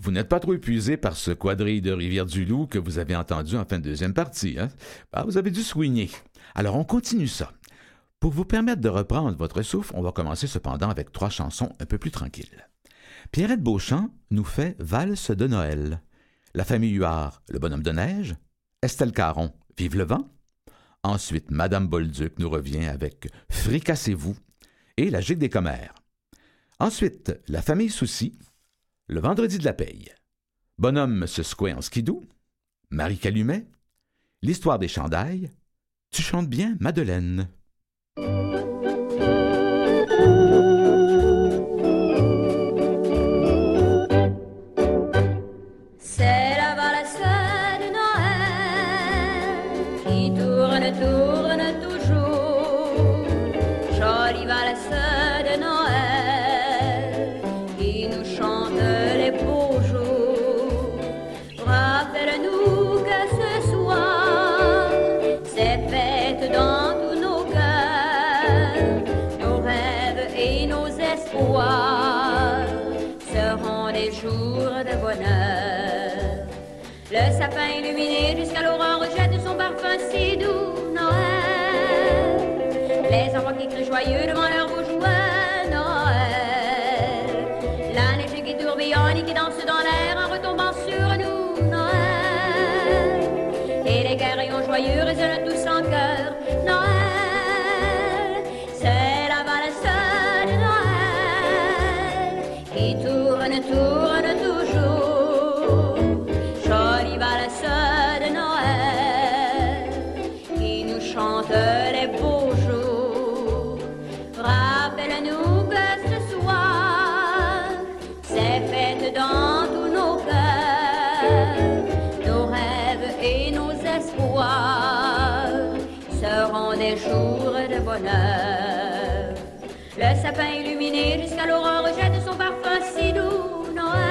S1: vous n'êtes pas trop épuisé par ce quadrille de Rivière-du-Loup que vous avez entendu en fin de deuxième partie, hein? Ah, vous avez dû swinguer. Alors, on continue ça. Pour vous permettre de reprendre votre souffle, on va commencer cependant avec trois chansons un peu plus tranquilles. Pierrette Beauchamp nous fait Valse de Noël. La famille Huard, Le bonhomme de neige. Estelle Caron, Vive le vent. Ensuite, Madame Bolduc nous revient avec Fricassez-vous et La gigue des commères. Ensuite, La famille Soucy, Le vendredi de la paye. Bonhomme se secouait en skidoo. Marie Calumet. L'histoire des chandails. Tu chantes bien, Madeleine.
S8: C'est la valse de Noël qui tourne, tourne toujours. Jolie valse de Noël qui nous chante les beaux jours. Rappelle-nous que ce soir, c'est fête dans tous nos cœurs. Nos rêves et nos espoirs seront des jours de bonheur. Le sapin illuminé jusqu'à l'aurore jette son parfum si doux, Noël. Les enfants qui crient joyeux devant leur beau jouet, Noël. La neige qui tourbillonne et qui danse dans l'air en retombant sur nous, Noël. Et les guerriers joyeux résonnent tous en chœur, Noël. C'est la valse de Noël qui tourne, tourne toujours. Jolie valse de Noël qui nous chante les beaux jours. Rappelle-nous que ce soir, c'est fête dans tous nos cœurs. Nos rêves et nos espoirs seront des jours de bonheur. Le sapin illuminé jusqu'à l'aurore jette son parfum si doux,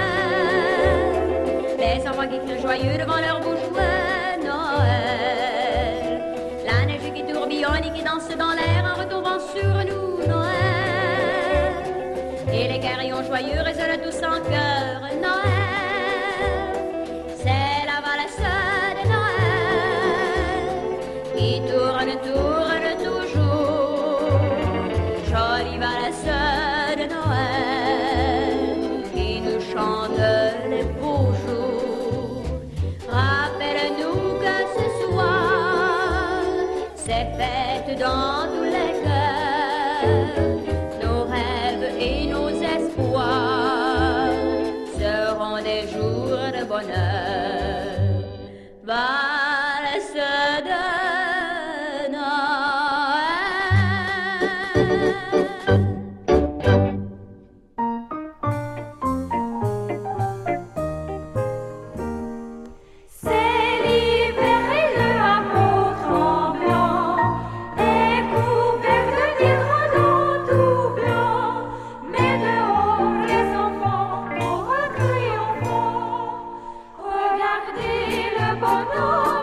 S8: Noël. Les enfants qui crient joyeux devant leur beau jouet, Noël. La neige qui tourbillonne et qui danse dans l'air en retombant sur nous, Noël. Et les carillons joyeux résonnent tous en chœur, Noël. C'est la valse de Noël qui tourne, tourne toujours. Jolie valse de Noël qui nous chante les beaux jours. Rappelle-nous que ce soir, c'est fête dans tous les cœurs. Nos rêves et nos espoirs seront des jours de bonheur. Valse de
S6: Regardez le bonhomme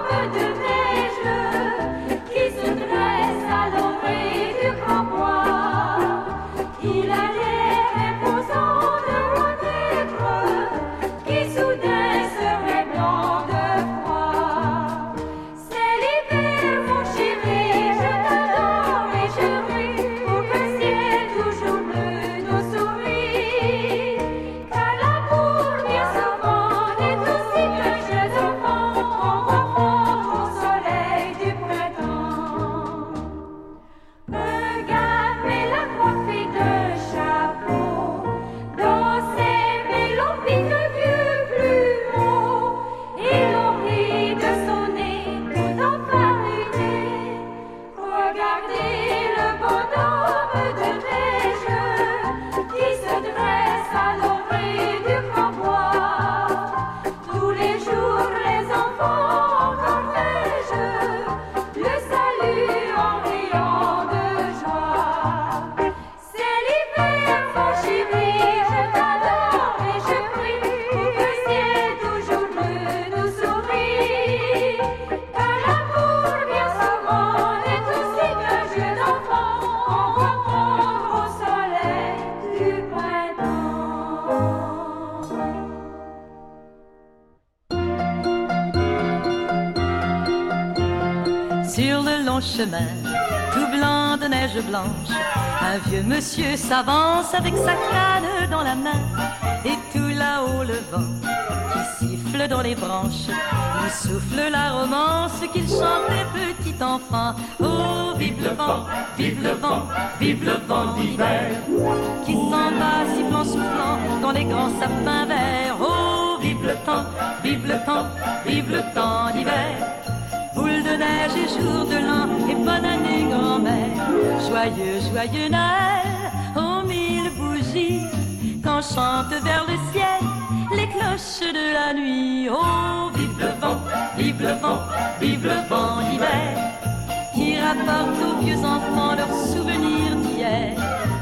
S9: Sur le long chemin, tout blanc de neige blanche, un vieux monsieur s'avance avec sa canne dans la main. Et tout là-haut le vent qui siffle dans les branches lui souffle la romance qu'il chantait petit enfant. Oh, vive le vent, vive le vent, vive le vent d'hiver, qui s'en va sifflant, soufflant dans les grands sapins verts. Oh, vive le temps, vive le temps, vive le temps d'hiver. Boule de neige et jour de l'an et bonne année grand-mère. Joyeux, joyeux Noël, aux mille bougies, quand chantent vers le ciel les cloches de la nuit. Oh, vive le vent, vive le vent, vive le vent d'hiver, qui rapporte aux vieux enfants leurs souvenirs d'hier.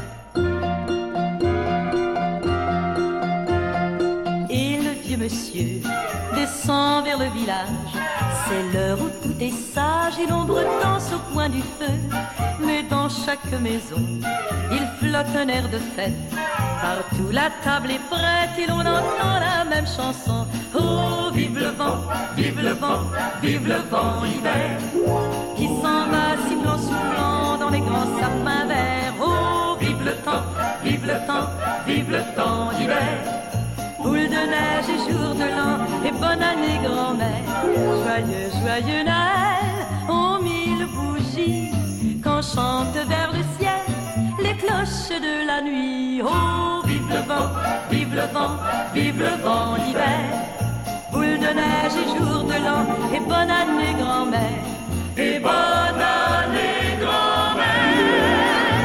S9: Et le vieux monsieur descend vers le village. C'est l'heure où tout est sage et l'ombre danse au coin du feu. Mais dans chaque maison, il flotte un air de fête. Partout la table est prête et l'on entend la même chanson. Oh, vive le vent, vive le vent, vive le vent hiver, qui s'en va sifflant, soufflant dans les grands sapins verts. Oh, vive le temps, vive le temps, vive le temps d'hiver. Boule de neige et jour de l'an et bonne année grand-mère. Joyeux, joyeux Noël, aux mille bougies, quand chantent vers le ciel les cloches de la nuit. Oh, vive le vent, vive le vent, vive le vent d'hiver. Boule de neige et jour de l'an et bonne année grand-mère. Et bonne année grand-mère.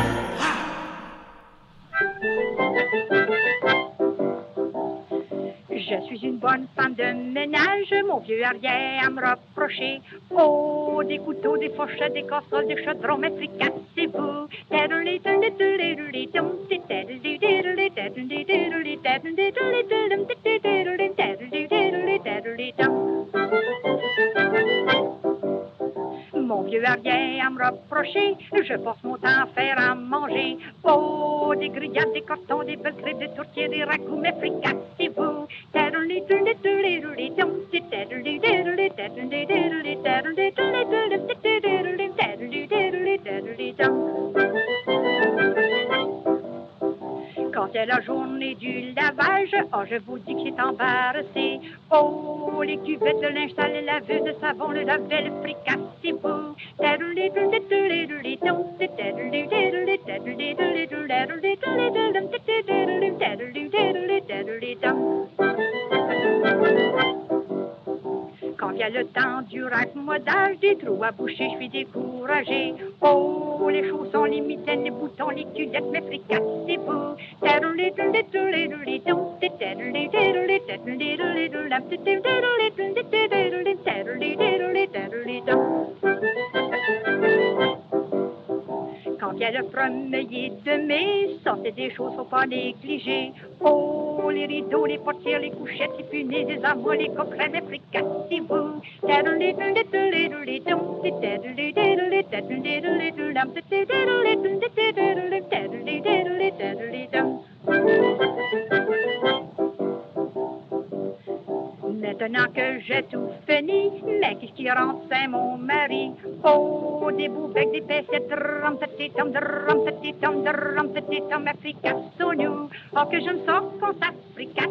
S4: Je suis une bonne femme de ménage, mon vieux arrière à me reprocher. Oh, des couteaux, des fourchettes, des casseroles, des chaudrons, mais fricassez-vous. Mon vieux arrière à me reprocher, je passe mon temps à faire à manger. Oh, des grillades, des cartons, des belles crêpes, des tourtières, des ragoûts, mais fricassez-vous. Quand c'est la journée du lavage, oh, je vous dis que c'est embarrassé. Oh, les cuvettes, le linge sale, les laveuses de savon, le lave-vaisselle, fricassez-vous. Quand vient le temps du raccommodage, des trous à boucher, je suis découragée. Oh, les chaussons, les mitaines, les boutons, les culottes, mais fricassez-vous. Quand vient le premier de mai, sortez des choses, faut pas négliger. Oh, les rideaux, les portières, les couchettes, les punaises, les armoires, les coquerets, mais fricassez-vous. Maintenant que j'ai tout fini, mais qu'est-ce qui rentre, c'est mon mari. Oh, des boubecs, des baissettes, drum, tati, tom, drum, tati, tom, drum, tati, tom, mais fricassons-nous. Oh, que je me sens quand ça fricasse.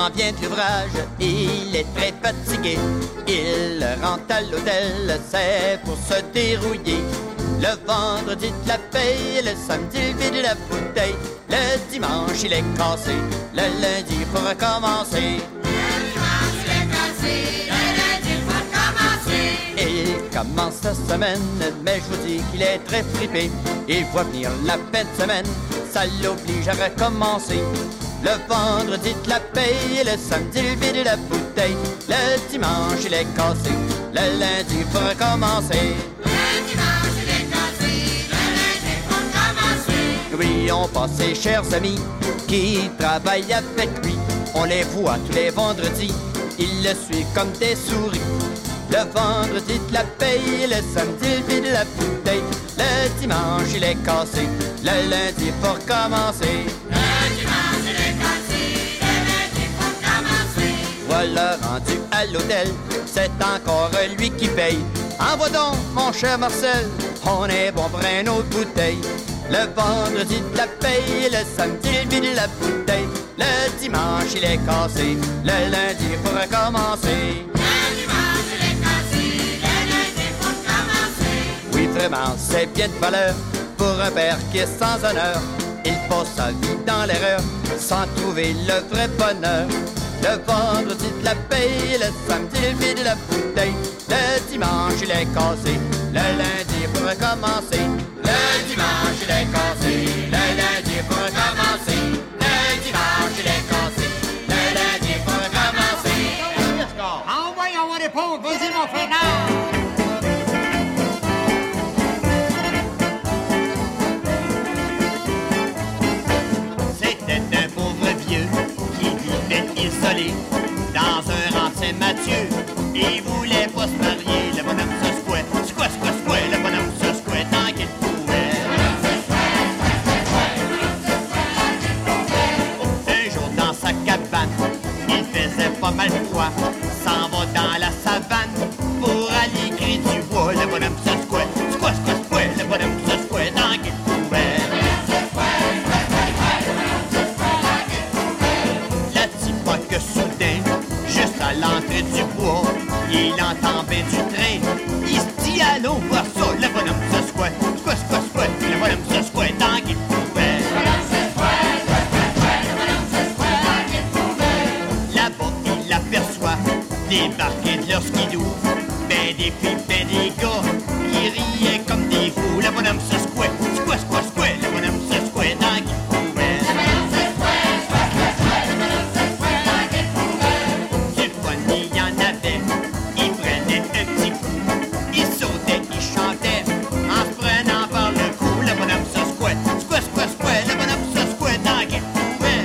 S2: vient de l'ouvrage, il est très fatigué. Il rentre à l'hôtel, c'est pour se dérouiller. Le vendredi de la paye, le samedi il vide la bouteille. Le dimanche il est cassé, le lundi il faut recommencer.
S5: Le dimanche il est cassé, le lundi il faut recommencer.
S2: Et il commence sa semaine, mais je vous dis qu'il est très fripé. Il voit venir la fin de semaine, ça l'oblige à recommencer. Le vendredi de la paye, le samedi il vide la bouteille. Le dimanche il est cassé, le lundi il faut recommencer.
S5: Le dimanche il est cassé, le lundi il faut recommencer.
S2: Oui, on passe ses chers amis qui travaillent avec lui. On les voit tous les vendredis, ils le suivent comme des souris. Le vendredi de la paye, le samedi il vide la bouteille. Le dimanche il est cassé, le lundi il faut recommencer.
S5: Le dimanche il est cassé, le lundi il faut recommencer.
S2: Voilà rendu à l'hôtel, c'est encore lui qui paye. Envoie donc, mon cher Marcel, on est bon pour une autre bouteille. Le vendredi de la paye, le samedi il vide la bouteille. Le dimanche il est cassé, le lundi il faut recommencer.
S5: Le dimanche il est cassé, le lundi il faut recommencer.
S2: Oui, vraiment, c'est bien de valeur pour un père qui est sans honneur. Il passe sa vie dans l'erreur sans trouver le vrai bonheur. Le vendredi de la paye, le samedi il vide la bouteille. Le dimanche il est cassé, le lundi il faut recommencer. Le dimanche il est cassé, le lundi il faut recommencer. Le dimanche il est cassé, le lundi il faut recommencer.
S7: En voyons, on répond, vas-y mon frère.
S2: C'était un pauvre vieux qui vivait isolé dans un rang de Saint-Mathieu. Il voulait pas se marier, le bonhomme se secouait, secouait, secouait, secouait, le bonhomme se secouait tant qu'il pouvait. Un jour dans sa cabane, il faisait pas mal froid, s'en va dans la savane pour aller griller du bois. Le bonhomme se secouait, secouait, secouait, secouait, le bonhomme se secouait tant qu'il pouvait. La type que soudain, juste à l'entrée du bois, il entend bien du train. Il se dit allons voir ça. Le bonhomme se secouait, secouait, secouait, secouait. Le bonhomme se secouait tant qu'il pouvait. Là-bas, il l'aperçoit débarquer de leur skidoo. Ben des filles, ben des gars qui riaient comme des fous. Le bonhomme se secouait, secouait, secouait, secouait. Le bonhomme se secouait tant qu'il pouvait. Du fun, il y en avait. Il prenait un petit coup. Il sautait, il chantait en se prenant par le cou. Le bonhomme se secouait, secouait, secouait, secouait. Le bonhomme se secouait tant qu'il pouvait.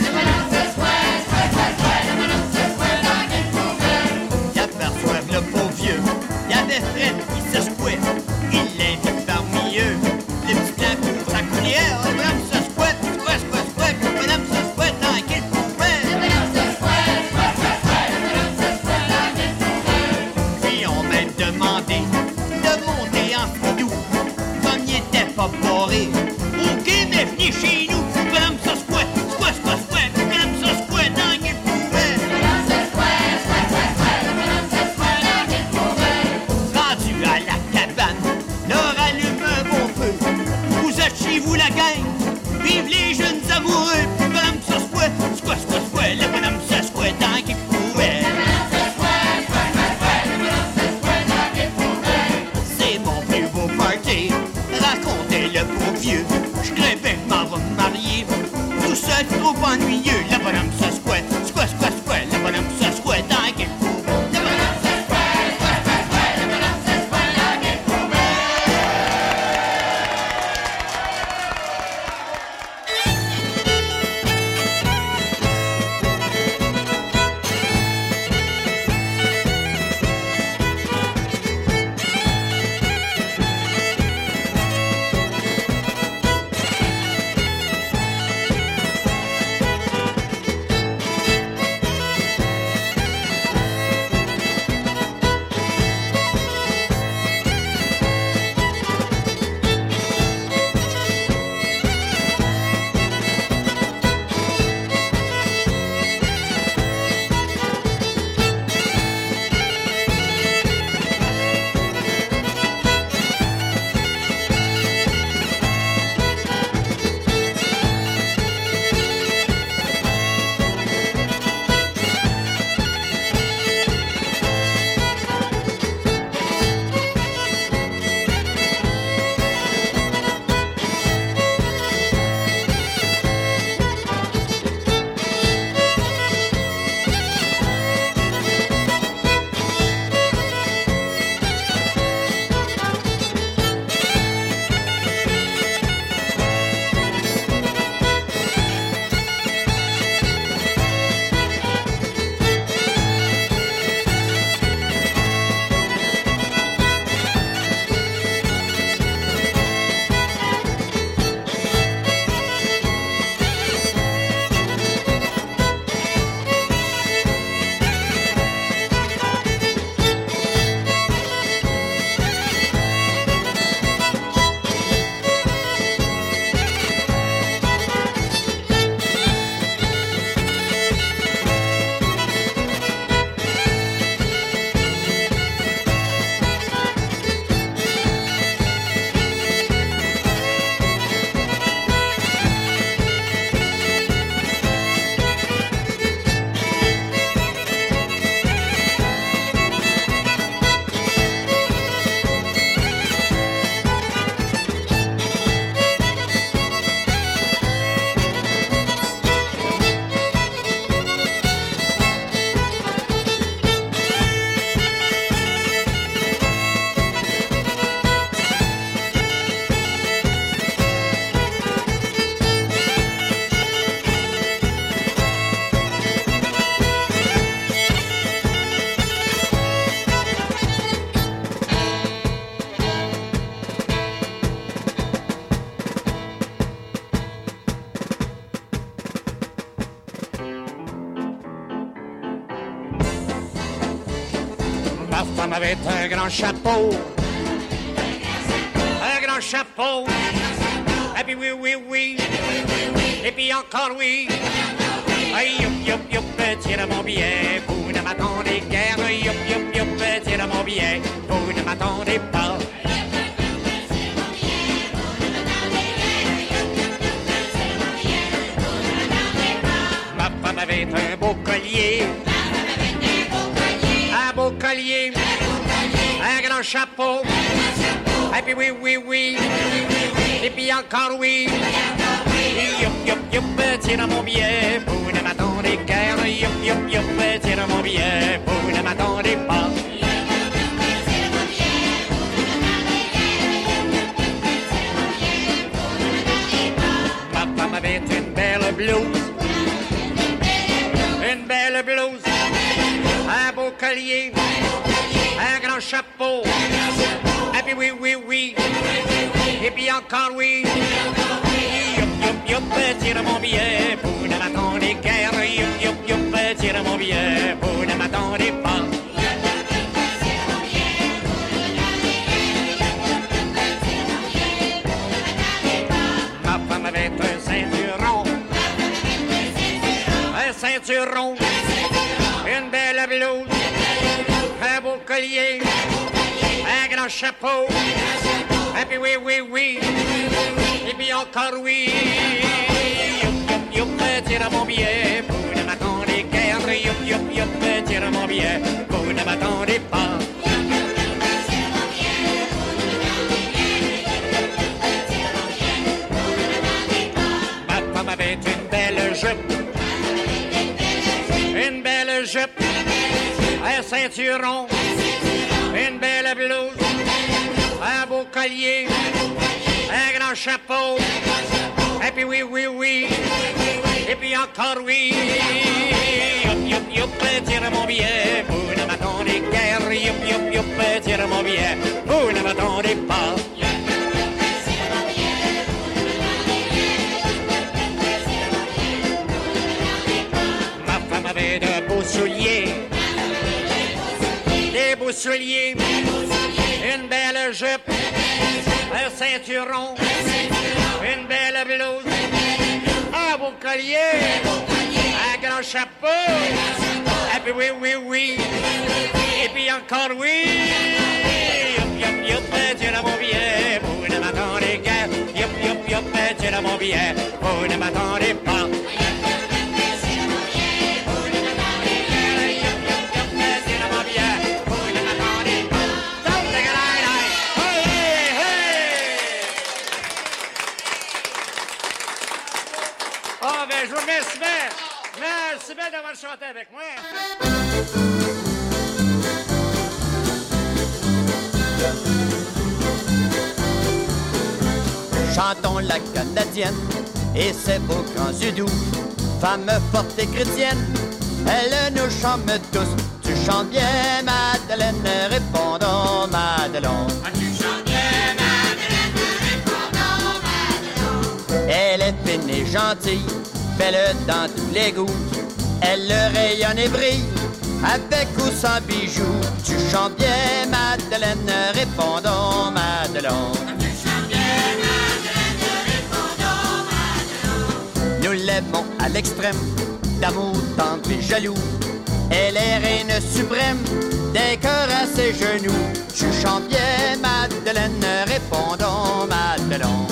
S2: Il aperçoit le beau vieux. Il y avait Fred qui se secouait. Il l'invite parmi eux. Le petit blanc couvre sa coulière. Le bonhomme se secouait, secouait, secouait, secouait. Le bonhomme se secouait tant qu'il pouvait. Puis on m'a demandé de monter en skidoo. Comme il était pas barré. OK, mais venez chez nous. Le bonhomme se secouait, secouait, secouait, secouait. Le bonhomme se secouait tant qu'il pouvait. Rendu à la cabane, leur allume un bon feu. Vous êtes chez vous la gang, vive les jeunes amoureux. Le bonhomme se secouait, secouait, secouait, secouait. Le bonhomme se secouait tant qu'il pouvait. C'est mon plus beau party, racontez le beau vieux. Je crève que m'en va me marier.
S7: femme avait un grand chapeau. Un grand chapeau. Et puis oui, oui, oui. Et puis encore oui. Aïe, youp, youp, youp, tire mon billet. Vous ne m'attendez guère. Youp, youp, youp, tire mon billet. Vous ne m'attendez pas. Ma femme avait un beau collier. Un beau collier. Un grand chapeau. Et puis oui, oui, oui. Et puis encore oui. Youp, youp, youp, tire mon billet. Vous ne m'attendez guère. Youp, youp, youp, tire mon billet. Vous ne m'attendez pas. Ma femme avait une belle blouse. Une belle blouse. Un beau collier. Un grand chapeau. Et puis oui, oui, oui. Et puis encore oui. Youp, youp, youp, tire mon billet. Vous ne m'attendez guère. Youp, youp, youp, tire mon billet. Vous ne m'attendez pas. Ma femme avait un ceinturon. Un ceinturon. Une belle blouse. Un beau collier. Un grand chapeau. Et puis oui, oui, oui. Et puis encore oui. Youp, youp, youp, tire mon billet. Vous ne m'attendez guère. Youp, youp, youp, tire mon billet. Vous ne m'attendez pas. Ma femme avait une belle jupe. Une belle jupe. Un ceinturon. Une belle blouse. Un beau collier, un grand chapeau, et puis oui, oui, oui, et puis encore oui. Youp, youp, youp, tire mon billet, vous ne m'attendez guère. Youp, youp, youp, tire mon billet, vous ne m'attendez pas. Ma femme avait de beaux souliers, des beaux souliers. Une belle jupe, un ceinturon, une belle blouse, un beau collier, un grand chapeau, et puis oui, oui, oui, et puis encore oui. Youp, youp, youp, tire mon billet, vous ne m'attendez guère. Youp, youp, youp, tire mon billet, vous ne m'attendez pas. Je vous remercie bien. Merci bien d'avoir chanté avec moi.
S2: Chantons la canadienne et ses beaux grands yeux doux. Femme forte et chrétienne, elle nous chante tous. Tu chantes bien, Madeleine, répondons, Madelon.
S5: Ah, tu chantes bien, Madeleine, répondons, Madelon.
S2: Elle est fine et gentille, belle dans tous les goûts. Elle rayonne et brille, avec ou sans bijoux. Tu chantes bien, Madeleine, répondons, Madelon.
S5: Tu chantes bien, Madeleine, répondons, Madelon.
S2: Nous l'aimons à l'extrême, d'amour tendre et jaloux. Elle est reine suprême, des cœurs à ses genoux. Tu chantes bien, Madeleine, répondons, Madelon.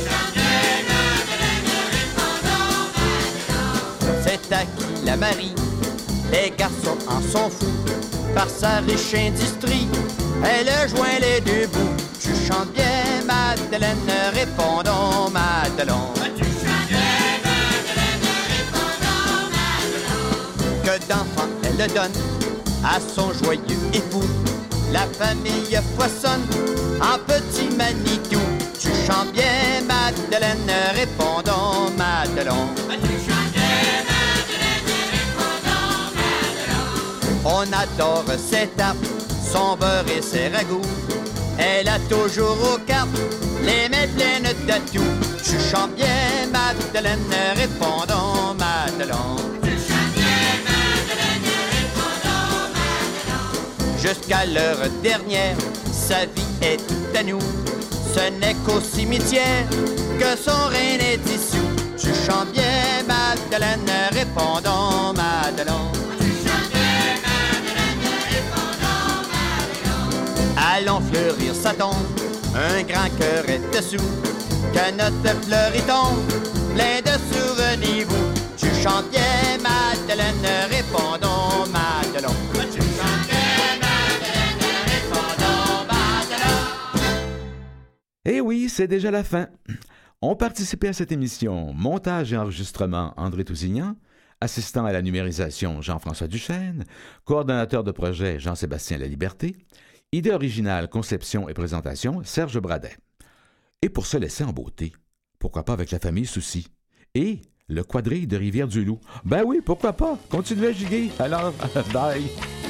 S2: C'est à qui la marie, les garçons en sont fous. Par sa riche industrie, elle joint les deux bouts. Tu chantes bien, Madeleine, répondons, Madelon.
S5: Tu chantes bien, Madeleine, répondons, Madelon.
S2: Que d'enfants elle donne à son joyeux époux. La famille poissonne en petit Manitou. Tu chantes bien, Madeleine, répondons, Madelon. On adore ses tapes, son beurre et ses ragoûts. Elle a toujours aux cartes les mains pleines d'atouts. Tu chantes bien, Madeleine, répondons, Madelon.
S5: Tu chantes bien, Madeleine, répondons, Madelon.
S2: Jusqu'à l'heure dernière, sa vie est toute à nous. Ce n'est qu'au cimetière que son reine est issue. Tu chantes bien, Madeleine, répondons, Madeleine. Tu chantes bien, Madeleine, répondons, Madeleine. Allons fleurir sa tombe, un grand cœur est dessous. Que notre fleur y tombe, plein de souvenirs. Tu chantes bien, Madeleine, répondons, Madeleine. Tu chantes bien, Madeleine, répondons, Madeleine.
S1: Eh oui, c'est déjà la fin. Ont participé à cette émission montage et enregistrement André Tousignan, assistant à la numérisation Jean-François Duchesne, coordonnateur de projet Jean-Sébastien Laliberté, idée originale, conception et présentation Serge Bradet. Et pour se laisser en beauté, pourquoi pas avec la famille Soucy et le quadrille de Rivière-du-Loup. Ben oui, pourquoi pas? Continuez à giguer. Alors, bye!